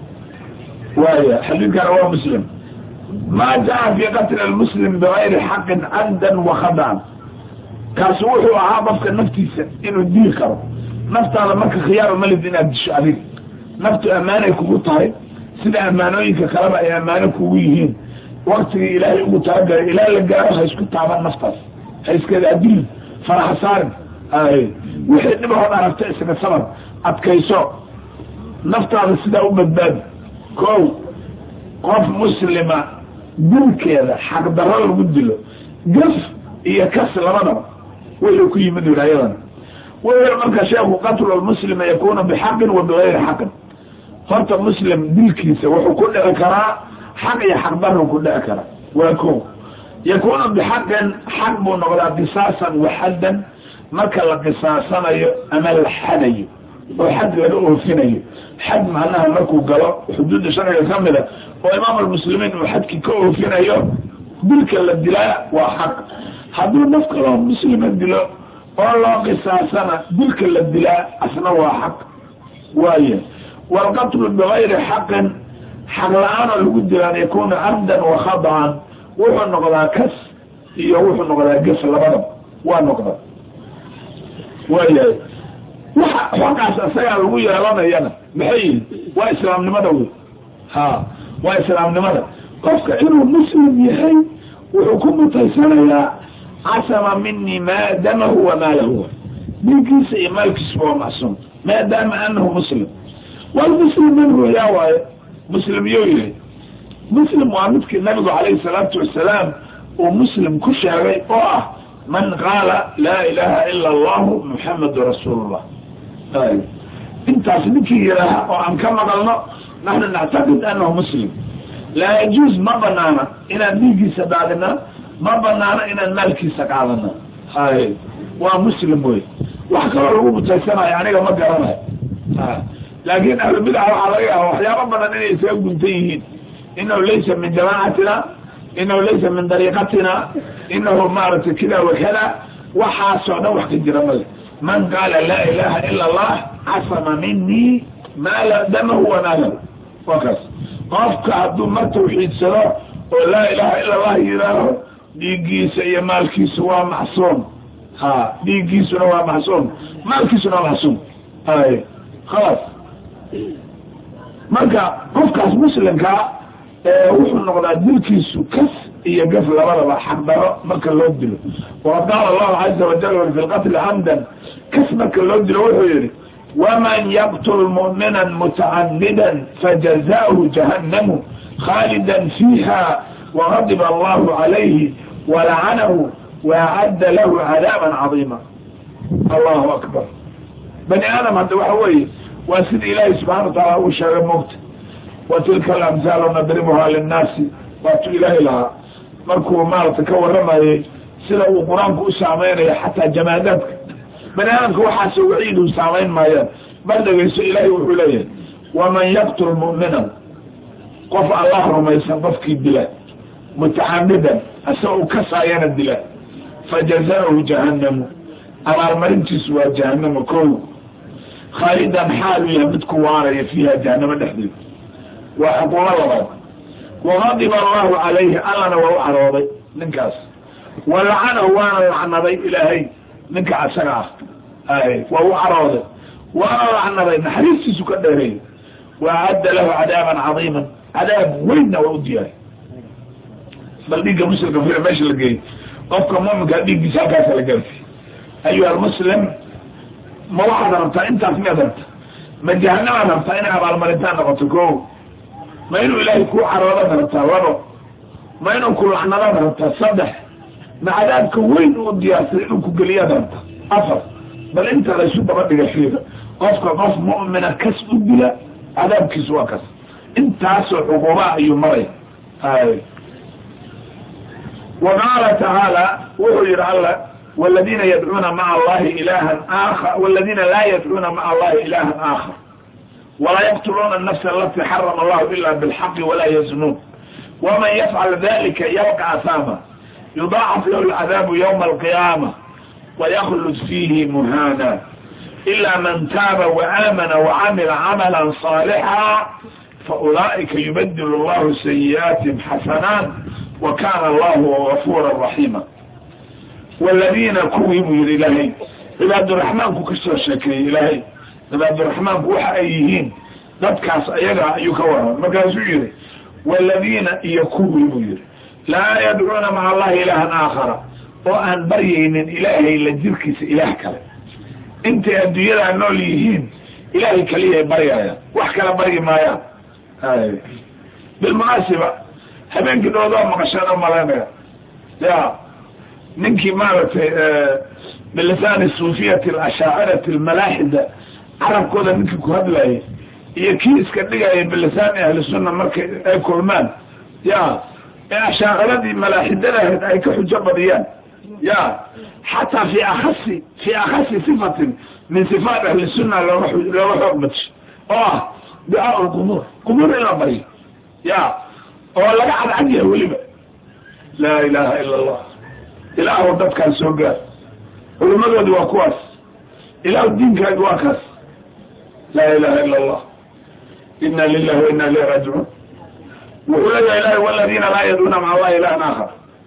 waaya xadiidkana waa muslim maa jaa fi qatl almuslim bigayri xaqin camdan wa khada'an kaasi wuxuu ahaa qofka naftiisa inuu dili karo naftaada marka khiyaaro malid inaad disho adig naftu ammaanay kugu tahay sida ammaanooyinka kaleba ay ammaano kugu yihiin waktigii ilaahay ugu talagalay ilaa la gaaro ha isku taaban naftaas ha iskada adili faraha saarin wixii dhibahood aragta isaga sabar adkayso naftaada sidaa u badbaadi kow qof muslima dilkeeda xaqdarro lagu dilo gaf iyo kas labadaba wuxuu ku yimid wilaayadan wuxuu marka sheekhu qatlu lmuslima yakunu bixaqin wa bigayri xaqin horta muslim dilkiisa wuxuu ku dhici karaa xaq iyo xaqdarro ku dhici karaa waa kow yakunu bixaqin xaq buu noqdaa qisaasan wa xaddan marka la qisaasanayo ama la xadayo oo xad laga oofinayo xad macnaha markuu galo xuduudda sharciga ka mida oo imaam almuslimiin uu xadkii ka oofinayo dilka la dilaa waa xaq hadduu naf kaloo muslima dilo oo loo qisaasana dilka la dilaa asna waa xaq waaye walqatlu bigayri xaqin xaq la-aanoo lagu dilaan yakunu camdan wa khada'an wuxuu noqdaa kas iyo wuxuu noqdaa ges labadaba waa noqda waayahay waxa xaqaas asagaa lagu yeelanayana maxay yihin waa islaamnimada wey ha waa islaamnimada qofka inuu muslim yahay wuxuu ku mutaysanayaa casama mini maa damahu wa maalahu dhiiggiisa iyo maalkiisa waa macsuum maadaama anahu muslim walmuslim minhu yaa waaye muslim yuu yahay muslim waa midkii nabigu calayhi salaatu wasalaam uu muslim ku sheegay oo ah من قال لا إله إلا الله محمد رسول الله طيب انت عصبك إله وعن كما قلنا نحن نعتقد أنه مسلم لا يجوز ما بنانا إن النيجي سبعنا ما بنانا إن الملكي سقعنا هاي ومسلم وي وحكا له متسمع يعني ما قرنا لكن أهل البدع عليها وحيا ربنا أن يسيبون تيهين إنه ليس من جماعتنا إنه ليس من طريقتنا إنه مارت كذا وكذا وحاسعنا وحكي جرمال من قال لا إله إلا الله عصم مني ما لا دمه وما له وكاس قفك عبدو ما توحيد سلام ولا إله إلا الله يراه ديجيس يا مالكي سوا معصوم ها ديجيس سوا معصوم مالكي سوا معصوم هاي خلاص marka qofkaas muslimka ee wuxuu noqdaa dilkiisu kas iyo gaf labadaba xaqdaro marka loo dilo wa qala Allah azza wa jalla fi al-qatl amdan kas marka loo dilo wuxuu yiri waman yaqtul mu'minan muta'ammidan fajazaahu jahannam khalidan fiha wa ghadiba Allah alayhi wa la'anahu wa a'adda lahu 'adaban 'azima Allahu akbar bani adam hada waxa weeye وسيد إلهي سبحانه وتعالى وشاء موت وتلك الأمثال نضربها للناس واتو إلهي لها مركو مال تكور رمي سلا وقرآنك أسامين حتى جماداتك من أنك وحاسي وعيد أسامين ما يان بعد يسو إلهي وحليه ومن يقتل مؤمنا قف الله رمي يسنبفك الدلاء متعمدا أسأل كسايان الدلاء فجزاؤه جهنم أمار مرنتس وجهنم كله خالدا حاله يمد كوارا فيها جهنم الدحديد وحقول الله وغضب الله عليه ألنا وهو عراضي ننكاس ولعنه وانا لعنضي إلهي ننكا عسناه آه وهو عراضي وانا لعنضي نحريسي سكدري وأعد له عذابا عظيما عذاب وين وأوديه بل ديك مسلم في عباش لقيه قفك مؤمن قال ديك بساكاس لقيه أيها المسلم ما واحد ربطا انت اسمي ادرت ما جهنم ربطا انا ابا المرتان ربطكو ما انو الهي كو عرابة ربطا ورو ما انو كل عنرابة ربطا صدح مع ذلك وين ودي اسرئنو كو قليا ربطا افر بل انت رسول بردك الحقيقة قفك قف مؤمنة كسب بلا عذاب كسوا كس انت اسو عقوباء يمري هاي وقال تعالى وحير الله والذين يدعون مع الله إلها آخر والذين لا يدعون مع الله إلها آخر ولا يقتلون النفس التي حرم الله إلا بالحق ولا يزنون ومن يفعل ذلك يلقى أثاما يضاعف له العذاب يوم القيامة ويخلد فيه مهانا إلا من تاب وآمن وعمل عملا صالحا فأولئك يبدل الله سيئاتهم حسنات وكان الله غفورا رحيما والذين كوهموا إلهي عباد الرحمن كو كسر الشكري إلهي عباد الرحمن كو حقيهين ندكاس أيضا يكوهر مكاسو يري والذين يكوهموا لا يدعون مع الله إلها آخر وأن بريين إلهي لجركس إله كلا انت أدوية أنه ليهين إلهي كليه بريايا وحكا بري مايا بالمناسبة هبين كده وضع مقشانا ملانا يا منك مالتي بلسان الصوفية الأشاعرة الملاحدة عرب كودا منك كهدلاي يكيس كدقاي بلسان أهل السنة مركي أي كلمان يا أشاعرة دي ملاحدة لهد أي كحجة بريان يا حتى في أخص في أخص صفة من صفات أهل السنة لو روح أقبتش آه دعاء القبور قبور إلى بري يا والله قاعد عندي ولما لا إله إلا الله إله ودد كان سوقات ولماذا دوا كواس إله الدين كان واكس لا إله إلا الله إنا لله وإنا إليه راجعون وقل يا إلهي والذين لا يدعون مع الله إله آخر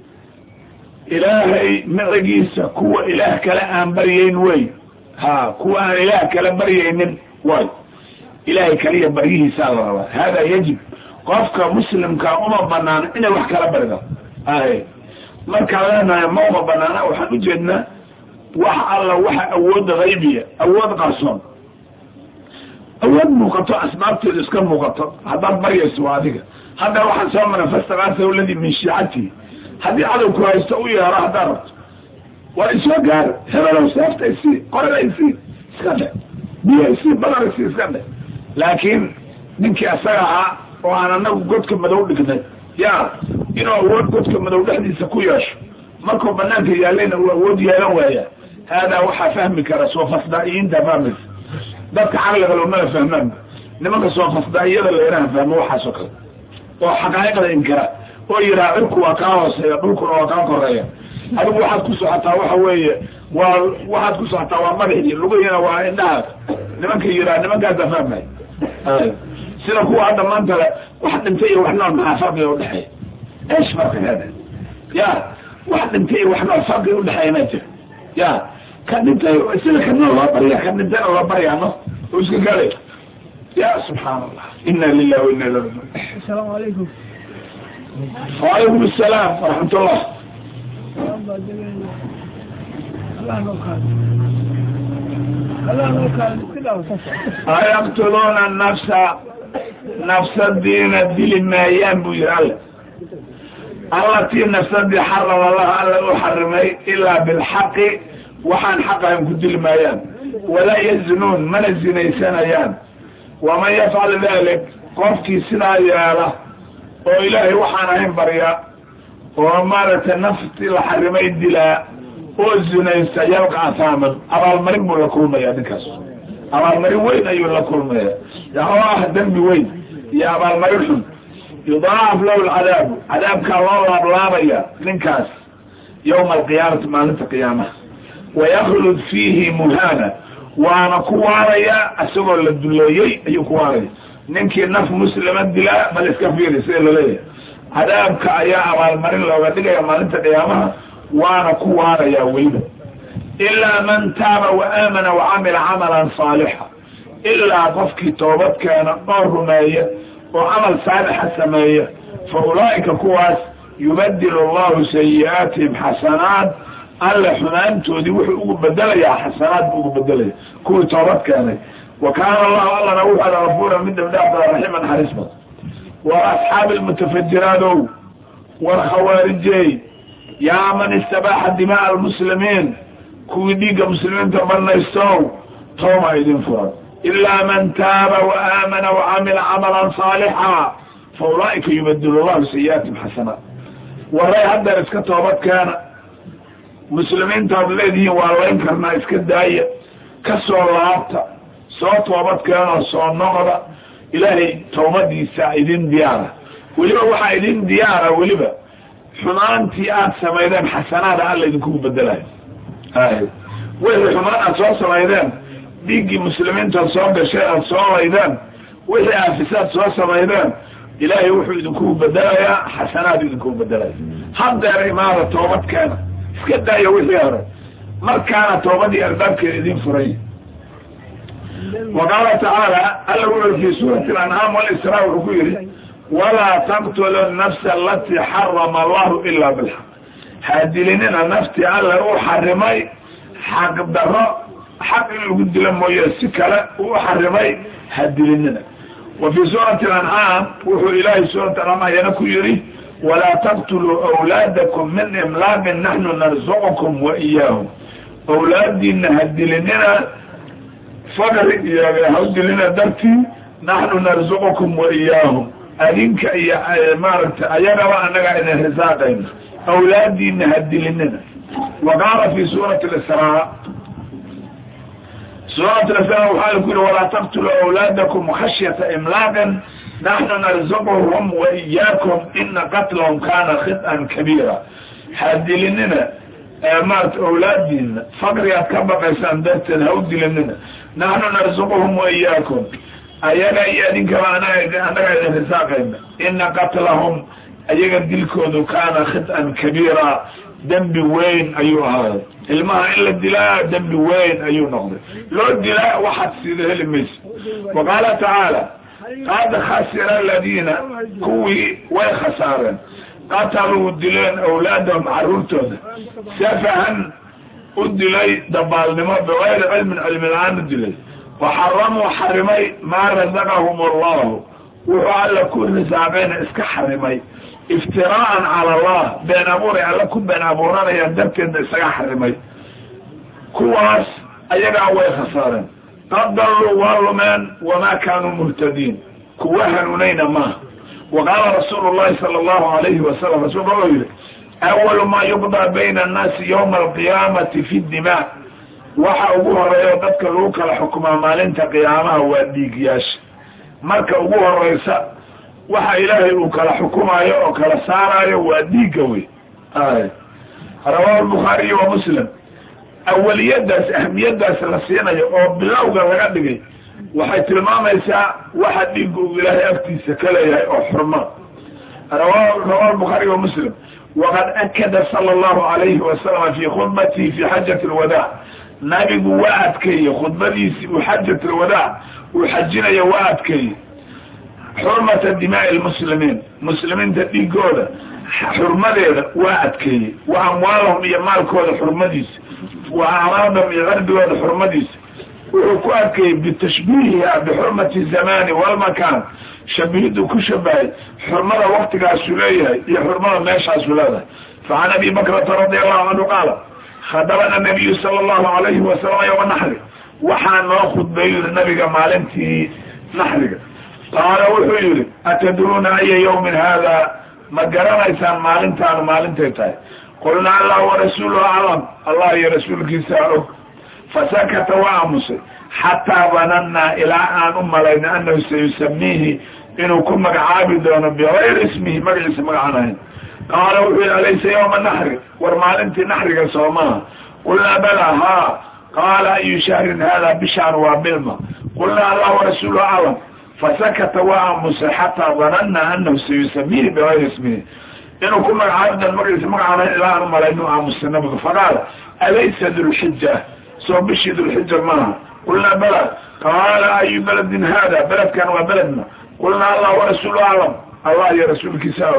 إلهي مرقيس كو إله كلام بريين وي ها كو إله كلام بريين وي إلهي كلام بريه سالة هذا يجب قفك مسلم كأمم بنان إنه وحكى لبرده هاي marka leenahay mawba banaana waxaan u jeednaa wax alla waxa awood qaybiya awood qarsoon awood muuqato asbaabteedu iska muuqato haddaad baryayso adiga hadda waxaan soo maray fastaqaasa waladi min shiicati haddii cadowku haysto u yeero haddaad rabto waa isoo gaar hebelow seefta isii qorada isii iska dhe biyo isii badar isii iska dhe laakiin ninkii asaga ahaa oo aan anagu godka madow dhignay يا إنه أود قدك مدولة دي سكوياش مركو بنانك يالينا أود يالان ويا هذا وحا فهمك رسول فصدائيين تفهمك دابك عقلك لو ما فهمان نمك سوى فصدائيين اللي يراها فهموا وحا سكر وحقائق الإنكار ويراعيك وكاوس يقولك وكاوك الرأي هذا واحد كسو حتى وحوية وواحد كسو حتى ومرحي اللغة هنا وإنها نمك يراها نمك هذا فهمي sida kuwa hadda maanta wax dhintay iyo wax nool maxaa farqiga udhexeeya ايش فرق هذا يا واحد انتهي واحنا فرق udhexeeya ma jira ya kan dhintay sida kan loo bariya kan dhintay loo bariya no iska galay ya subhanallah inna lillahi wa inna ilaihi raji'un السلام عليكم وعليكم السلام ورحمة الله الله نوكال الله نوكال كده وتسع أيقتلون النفس نفس الدين الدين ما ينبو يعلم التي نفس الدين حرم الله ألا أحرمي إلا بالحق وحان حقهم كدل ما ين ولا يزنون من الزني سنيان ومن يفعل ذلك قفكي سنايا وإلهي وحانا ينبريا ومارة نفس الحرمي الدلاء وزني سيلقى ثامر أرى المريم ولا كل ما يدكس أرى المريم وين أيوه لا كل ما يا الله دمي وين يا أبا المريم يضاعف له العذاب عذاب كالله أبلابيا لنكاس يوم القيامة ما ننت قيامة ويخلد فيه مهانا وانا كواريا أسوأ للدلويي أيو كواريا ننكي نف مسلم الدلاء بل اسكفيري سيلا ليه عذاب كأيا أبا المريم لو قدك يا ما ننت قيامة وانا كواريا ويدا إلا من تاب وآمن وعمل عملا صالحا إلا قفكي توبت كان أرمية وعمل صالح السماية فأولئك كواس يبدل الله سيئاتهم حسنات ألا حمانتو دي وحي بدل يا حسنات بدل كل توبت كان وكان الله الله نوح على ربنا من دم دعب رحيما حرسما وأصحاب المتفجرات والخوارجي يا من استباح دماء المسلمين كوي ديق مسلمين تبنى يستووا توما يدين فراد إلا من تاب وآمن وعمل عملا صالحا فأولئك يبدل الله سيئاتهم حسنات والرأي هذا اسكا توبت كان مسلمين تابليدين والله كرنا اسكا داية كسوا اللعبتا سوى توبت كان سوى النغضة إلهي توبتي سائدين ديارة ولبا وحايدين ديارة ولبا حمانتي آت سميدان حسنات ألا يدنكم بدلها هاي وإذا حمان أسوى سميدان ديجي مسلمين تصاب شيء تصاب أيضا وإذا أفساد تصاب أيضا إلهي وحي يدكوه بدايا حسنات يدكوه بدايا حتى إمارة توبت كان فكدا يوحي أرى ما كان توبتي أربابك يدين فري وقال تعالى ألول في سورة الأنعام والإسراء والكبير ولا تقتلوا النفس التي حرم الله إلا بالحق هذه لنا نفسي على روح حرمي حق الضراء حق الود لما يسكلا وحرمي هدلننا وفي سورة الأنعام وحو إلهي سورة الأنعام ينكو يري ولا تقتلوا أولادكم من إملاق نحن نرزقكم وإياهم أولادي نهدلننا فقر هدلنا درتي نحن نرزقكم وإياهم أدينك مارت أيضا أنك إن هزاقين أولادي نهدلننا وقال في سورة الإسراء سورة الإسراء وحال يقول ولا تقتلوا أولادكم خشية إملاق نحن نرزقهم وإياكم إن قتلهم كان خطأ كبيرا حد لننا مارت أولادنا فقر يتكبق إسان دستن هود لننا نحن نرزقهم وإياكم أيانا إيانين كما أنا أنا نساقين إن قتلهم أيانا دلكودو كان خطأ كبيرا دنبي وين أيها هذا الماء إلا الدلاء دنبي وين أيها نقضي لو الدلاء واحد سيده المس وقال تعالى قد خسر الذين كوي ويخسارا قتلوا الدلين أولادهم عرورتهم سفها الدلي دبالنما بغير علم علم العام الدلي وحرموا حرمي ما رزقهم الله وعلى كل زعبين اسك حرمي افتراء على الله بين أبوري على كل بين أبورنا يندبك ان اسك حرمي كواس أيقع ويخسارا قد ضلوا والمن وما كانوا مهتدين كوهنونين ما وقال رسول الله صلى الله عليه وسلم رسول الله أول ما يقضى بين الناس يوم القيامة في الدماء waxa ugu horeeyo dadka lagu kala xukumaa maalinta qiyaamaha waa dhiigyaasha marka ugu horeysa waxa ilaahay uu kala xukumayo oo kala saarayo waa dhiigga wey ay rawahu al-bukhari wa muslim awaliyadaas ahmiyadaas la siinayo oo bilowga laga dhigay waxay tilmaamaysaa waxa dhiig uu ilaahay agtiisa ka leeyahay oo xurma rawahu البخاري ومسلم وقد أكد صلى الله عليه وسلم في خطبته في حجة الوداع نبي وعدكي خطبتي وحجة الوداع وحجنا يوعدكي حرمة دماء المسلمين مسلمين تديقودا حرمة وعدكي وأموالهم يمالكودا حرمتيس وأعراضهم يغردودا حرمتيس وعكوكي بالتشبيه بحرمة الزمان والمكان شبهده كشبه حرمة وقتك عسولية هي حرمة ماشي عسولية فعن أبي بكرة رضي الله عنه قال خدمنا النبي صلى الله عليه وسلم يوم النحر وحان ناخذ بين النبي مالنتي نحر قال وحيري أتدرون أي يوم هذا ما قرنا إنسان مالنتان مالنتي قلنا الله ورسوله أعلم الله يا رسولك يسأله فسكت وامس حتى ظننا الى ان املينا انه سيسميه انه كن مقعابي دون بغير اسمه مجلس مقعنين قالوا أليس يوم النحر ورمالنتي نحر صومها قلنا بلى ها قال اي شهر هذا بشهر وبلمة قلنا الله ورسوله اعلم فسكت وامس حتى ظننا انه سيسميه بغير اسمه انه كن مقعابي دون مجلس مقعنين الى ان املينا امس النبي فقال أليس ذو الحجة سو بشي ذو الحجة معها قلنا بلد قال أي بلد هذا بلد كان وبلدنا قلنا الله ورسوله أعلم الله يا رسول كساب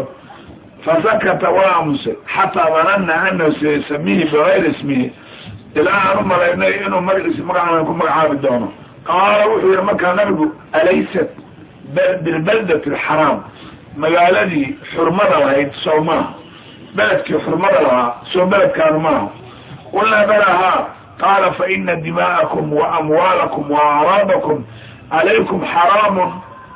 فسكت وامس حتى ظننا أنه سيسميه بغير اسمه إلى أن أمر إنه مجلس مقعنا يكون مقعاب الدونه قال وحي مكة نبقوا أليست بالبلدة الحرام مقالدي حرمة لها صومها بلد كي حرمة لها سو بلد كانوا معه قلنا بلها قال فإن دماءكم وأموالكم وأعراضكم عليكم حرام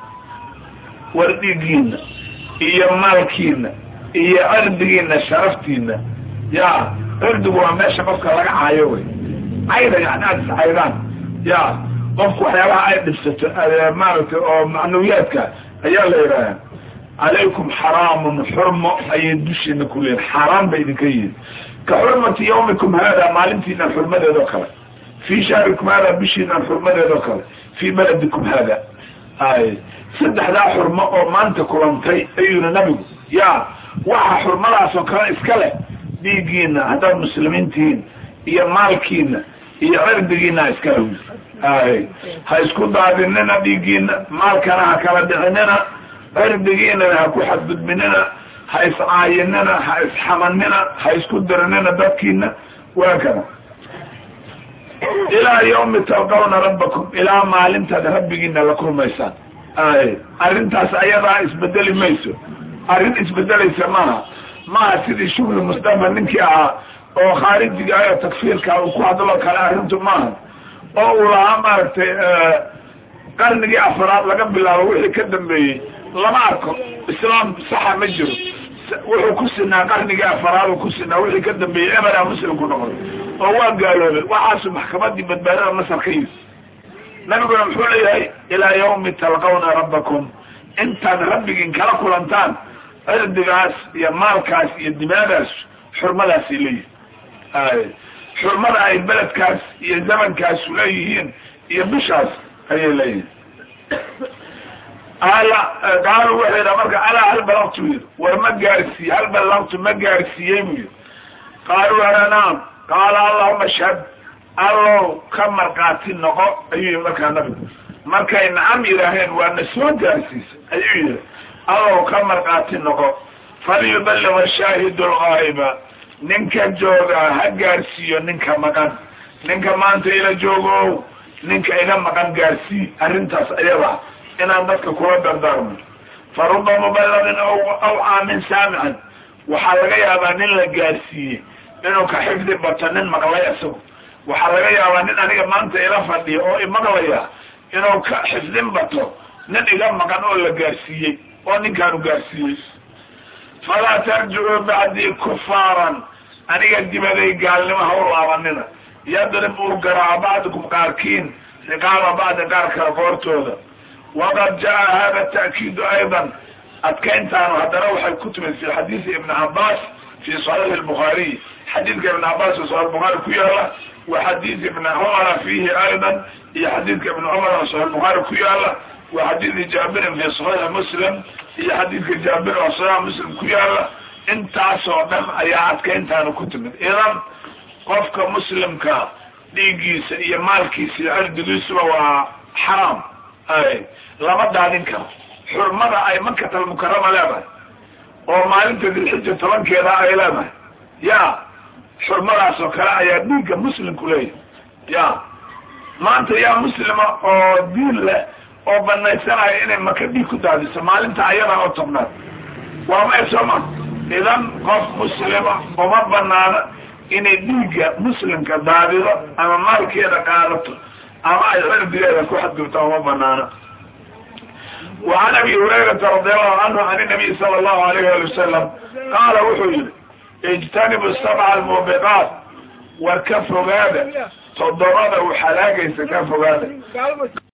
وردقين إيا مالكين إيا عردقين شرفتين يا عردقوا ما شبابك لك عايوي عيدا يعني أدس عيدان يا قفكوا حيالها عيد مالك أو معنوياتك أيها اللي عليكم حرام حرم أي دوشين كلين حرام بيدكين كحرمة يومكم هذا معلمتنا الحرمة ذكر في شهركم هذا بشينا الحرمة ذكر في بلدكم هذا آي صدح ذا حرمة ما انت كرمتي ايونا نبي يا وحا حرمة لعصن كان اسكاله بيجينا هذا المسلمين تين يا مالكينا يا عردقينا اسكاله آي هايسكون دعادننا بيجينا مالكنا هكذا دعننا عردقينا هكو حدد مننا هيسعايننا هيسحمننا هيسكدرننا دكينا وهكذا الى يوم تلقون ربكم الى ما علمت ربكنا لكم ميسان اي ارنتاس ايضا اسبدلي ميسو ارنت اسبدلي سماها ما سيدي شغل المستقبل ننكي او خارج ايه تكفيرك او كوادلوك على ارنتو ماها او لا امرت قرنقي افراد لقب الله وحي كدن بي لما اركم اسلام صحة مجرو wuxuu ku sinaa qarniga afaraad ku sinaa wixii ka dambeeyay abada muslim ku noqday oo waa gaaloobay waxaas maxkamadii badbaadada masar ka yimid nabiguna muxuu leeyahay ilaa yawmi talqawna rabbakum intaad rabbigin kala kulantaan cirdigaas iyo maalkaas iyo dimaadaas xurmadaas leeyahay xurmada ay beledkaas iyo zamankaas leeyihiin iyo bishaas ayay leeyihiin على قالوا وحيدا مركا على هل بلغتوا وما قارسي هل بلغتوا ما قارسي يمي قالوا أنا نعم قال اللهم اشهد الله كم مرقاتين نقو أيوه مركا نبي مركا إنعام إلهين وأن سوى قارسيس أيوه الله كم مرقاتين نقو فليبلغ الشاهد الغائبة ننكا جوغا هقارسي وننكا مقان ننكا ما أنت إلى جوغو ننكا إلى مقان قارسي أرنتاس أيضا inaan dadka kula dardaarmo faruba mubalaghin aw aamin saamican waxaa laga yaabaa nin la gaarsiiyey inuu ka xifdi bato nin maqlay isagu waxaa laga yaabaa nin aniga maanta ila fadhiyo oo imaqlaya inuu ka xifdin bato nin iga maqan oo la gaarsiiyey oo ninkaanu gaarsiiyey falaa tarjicuu bacdii kufaaran aniga dibaday gaalnimo ha u laabanina yadrib uu garaaco bacdikum qaarkiin riqaaba bacdi qaar kale qoortooda وقد جاء هذا التأكيد أيضا أتكنتان هذا روح الكتب في حديث ابن عباس في صحيح البخاري حديث ابن عباس في صحيح البخاري كيها وحديث ابن عمر فيه أيضا هي حديث ابن عمر صحيح البخاري كيالا وحديث جابر في صحيح مسلم هي حديث جابر في صحيح مسلم كيالا انت عصودم ايات كنت انا كتب اذا قفك مسلم كا ديجيس يا مالكيس يا ارجليس waa حرام اي لما دادين كر حرمه اي مكه المكرمه لابا oo maalinta dilxija tobankeeda ay leedahay ya xurmadaas oo kale ayaa dhiigga muslimku leeyahay ya maanta yaa muslima oo diin leh oo banaysanaya inay maka dhiig ku daadiso maalinta ayada oo tobnaad waa ma isoma idan qof muslima uma banaana inay dhiigga muslimka daadido ama maalkeeda qaadato ama ay cirdigeeda ku xadgudubto uma banaana. وعن ابي هريره رضي الله عنه عن النبي صلى الله عليه وسلم قال وحي اجتنبوا السبع الموبقات والكف هذا تضرر وحلاقه كف هذا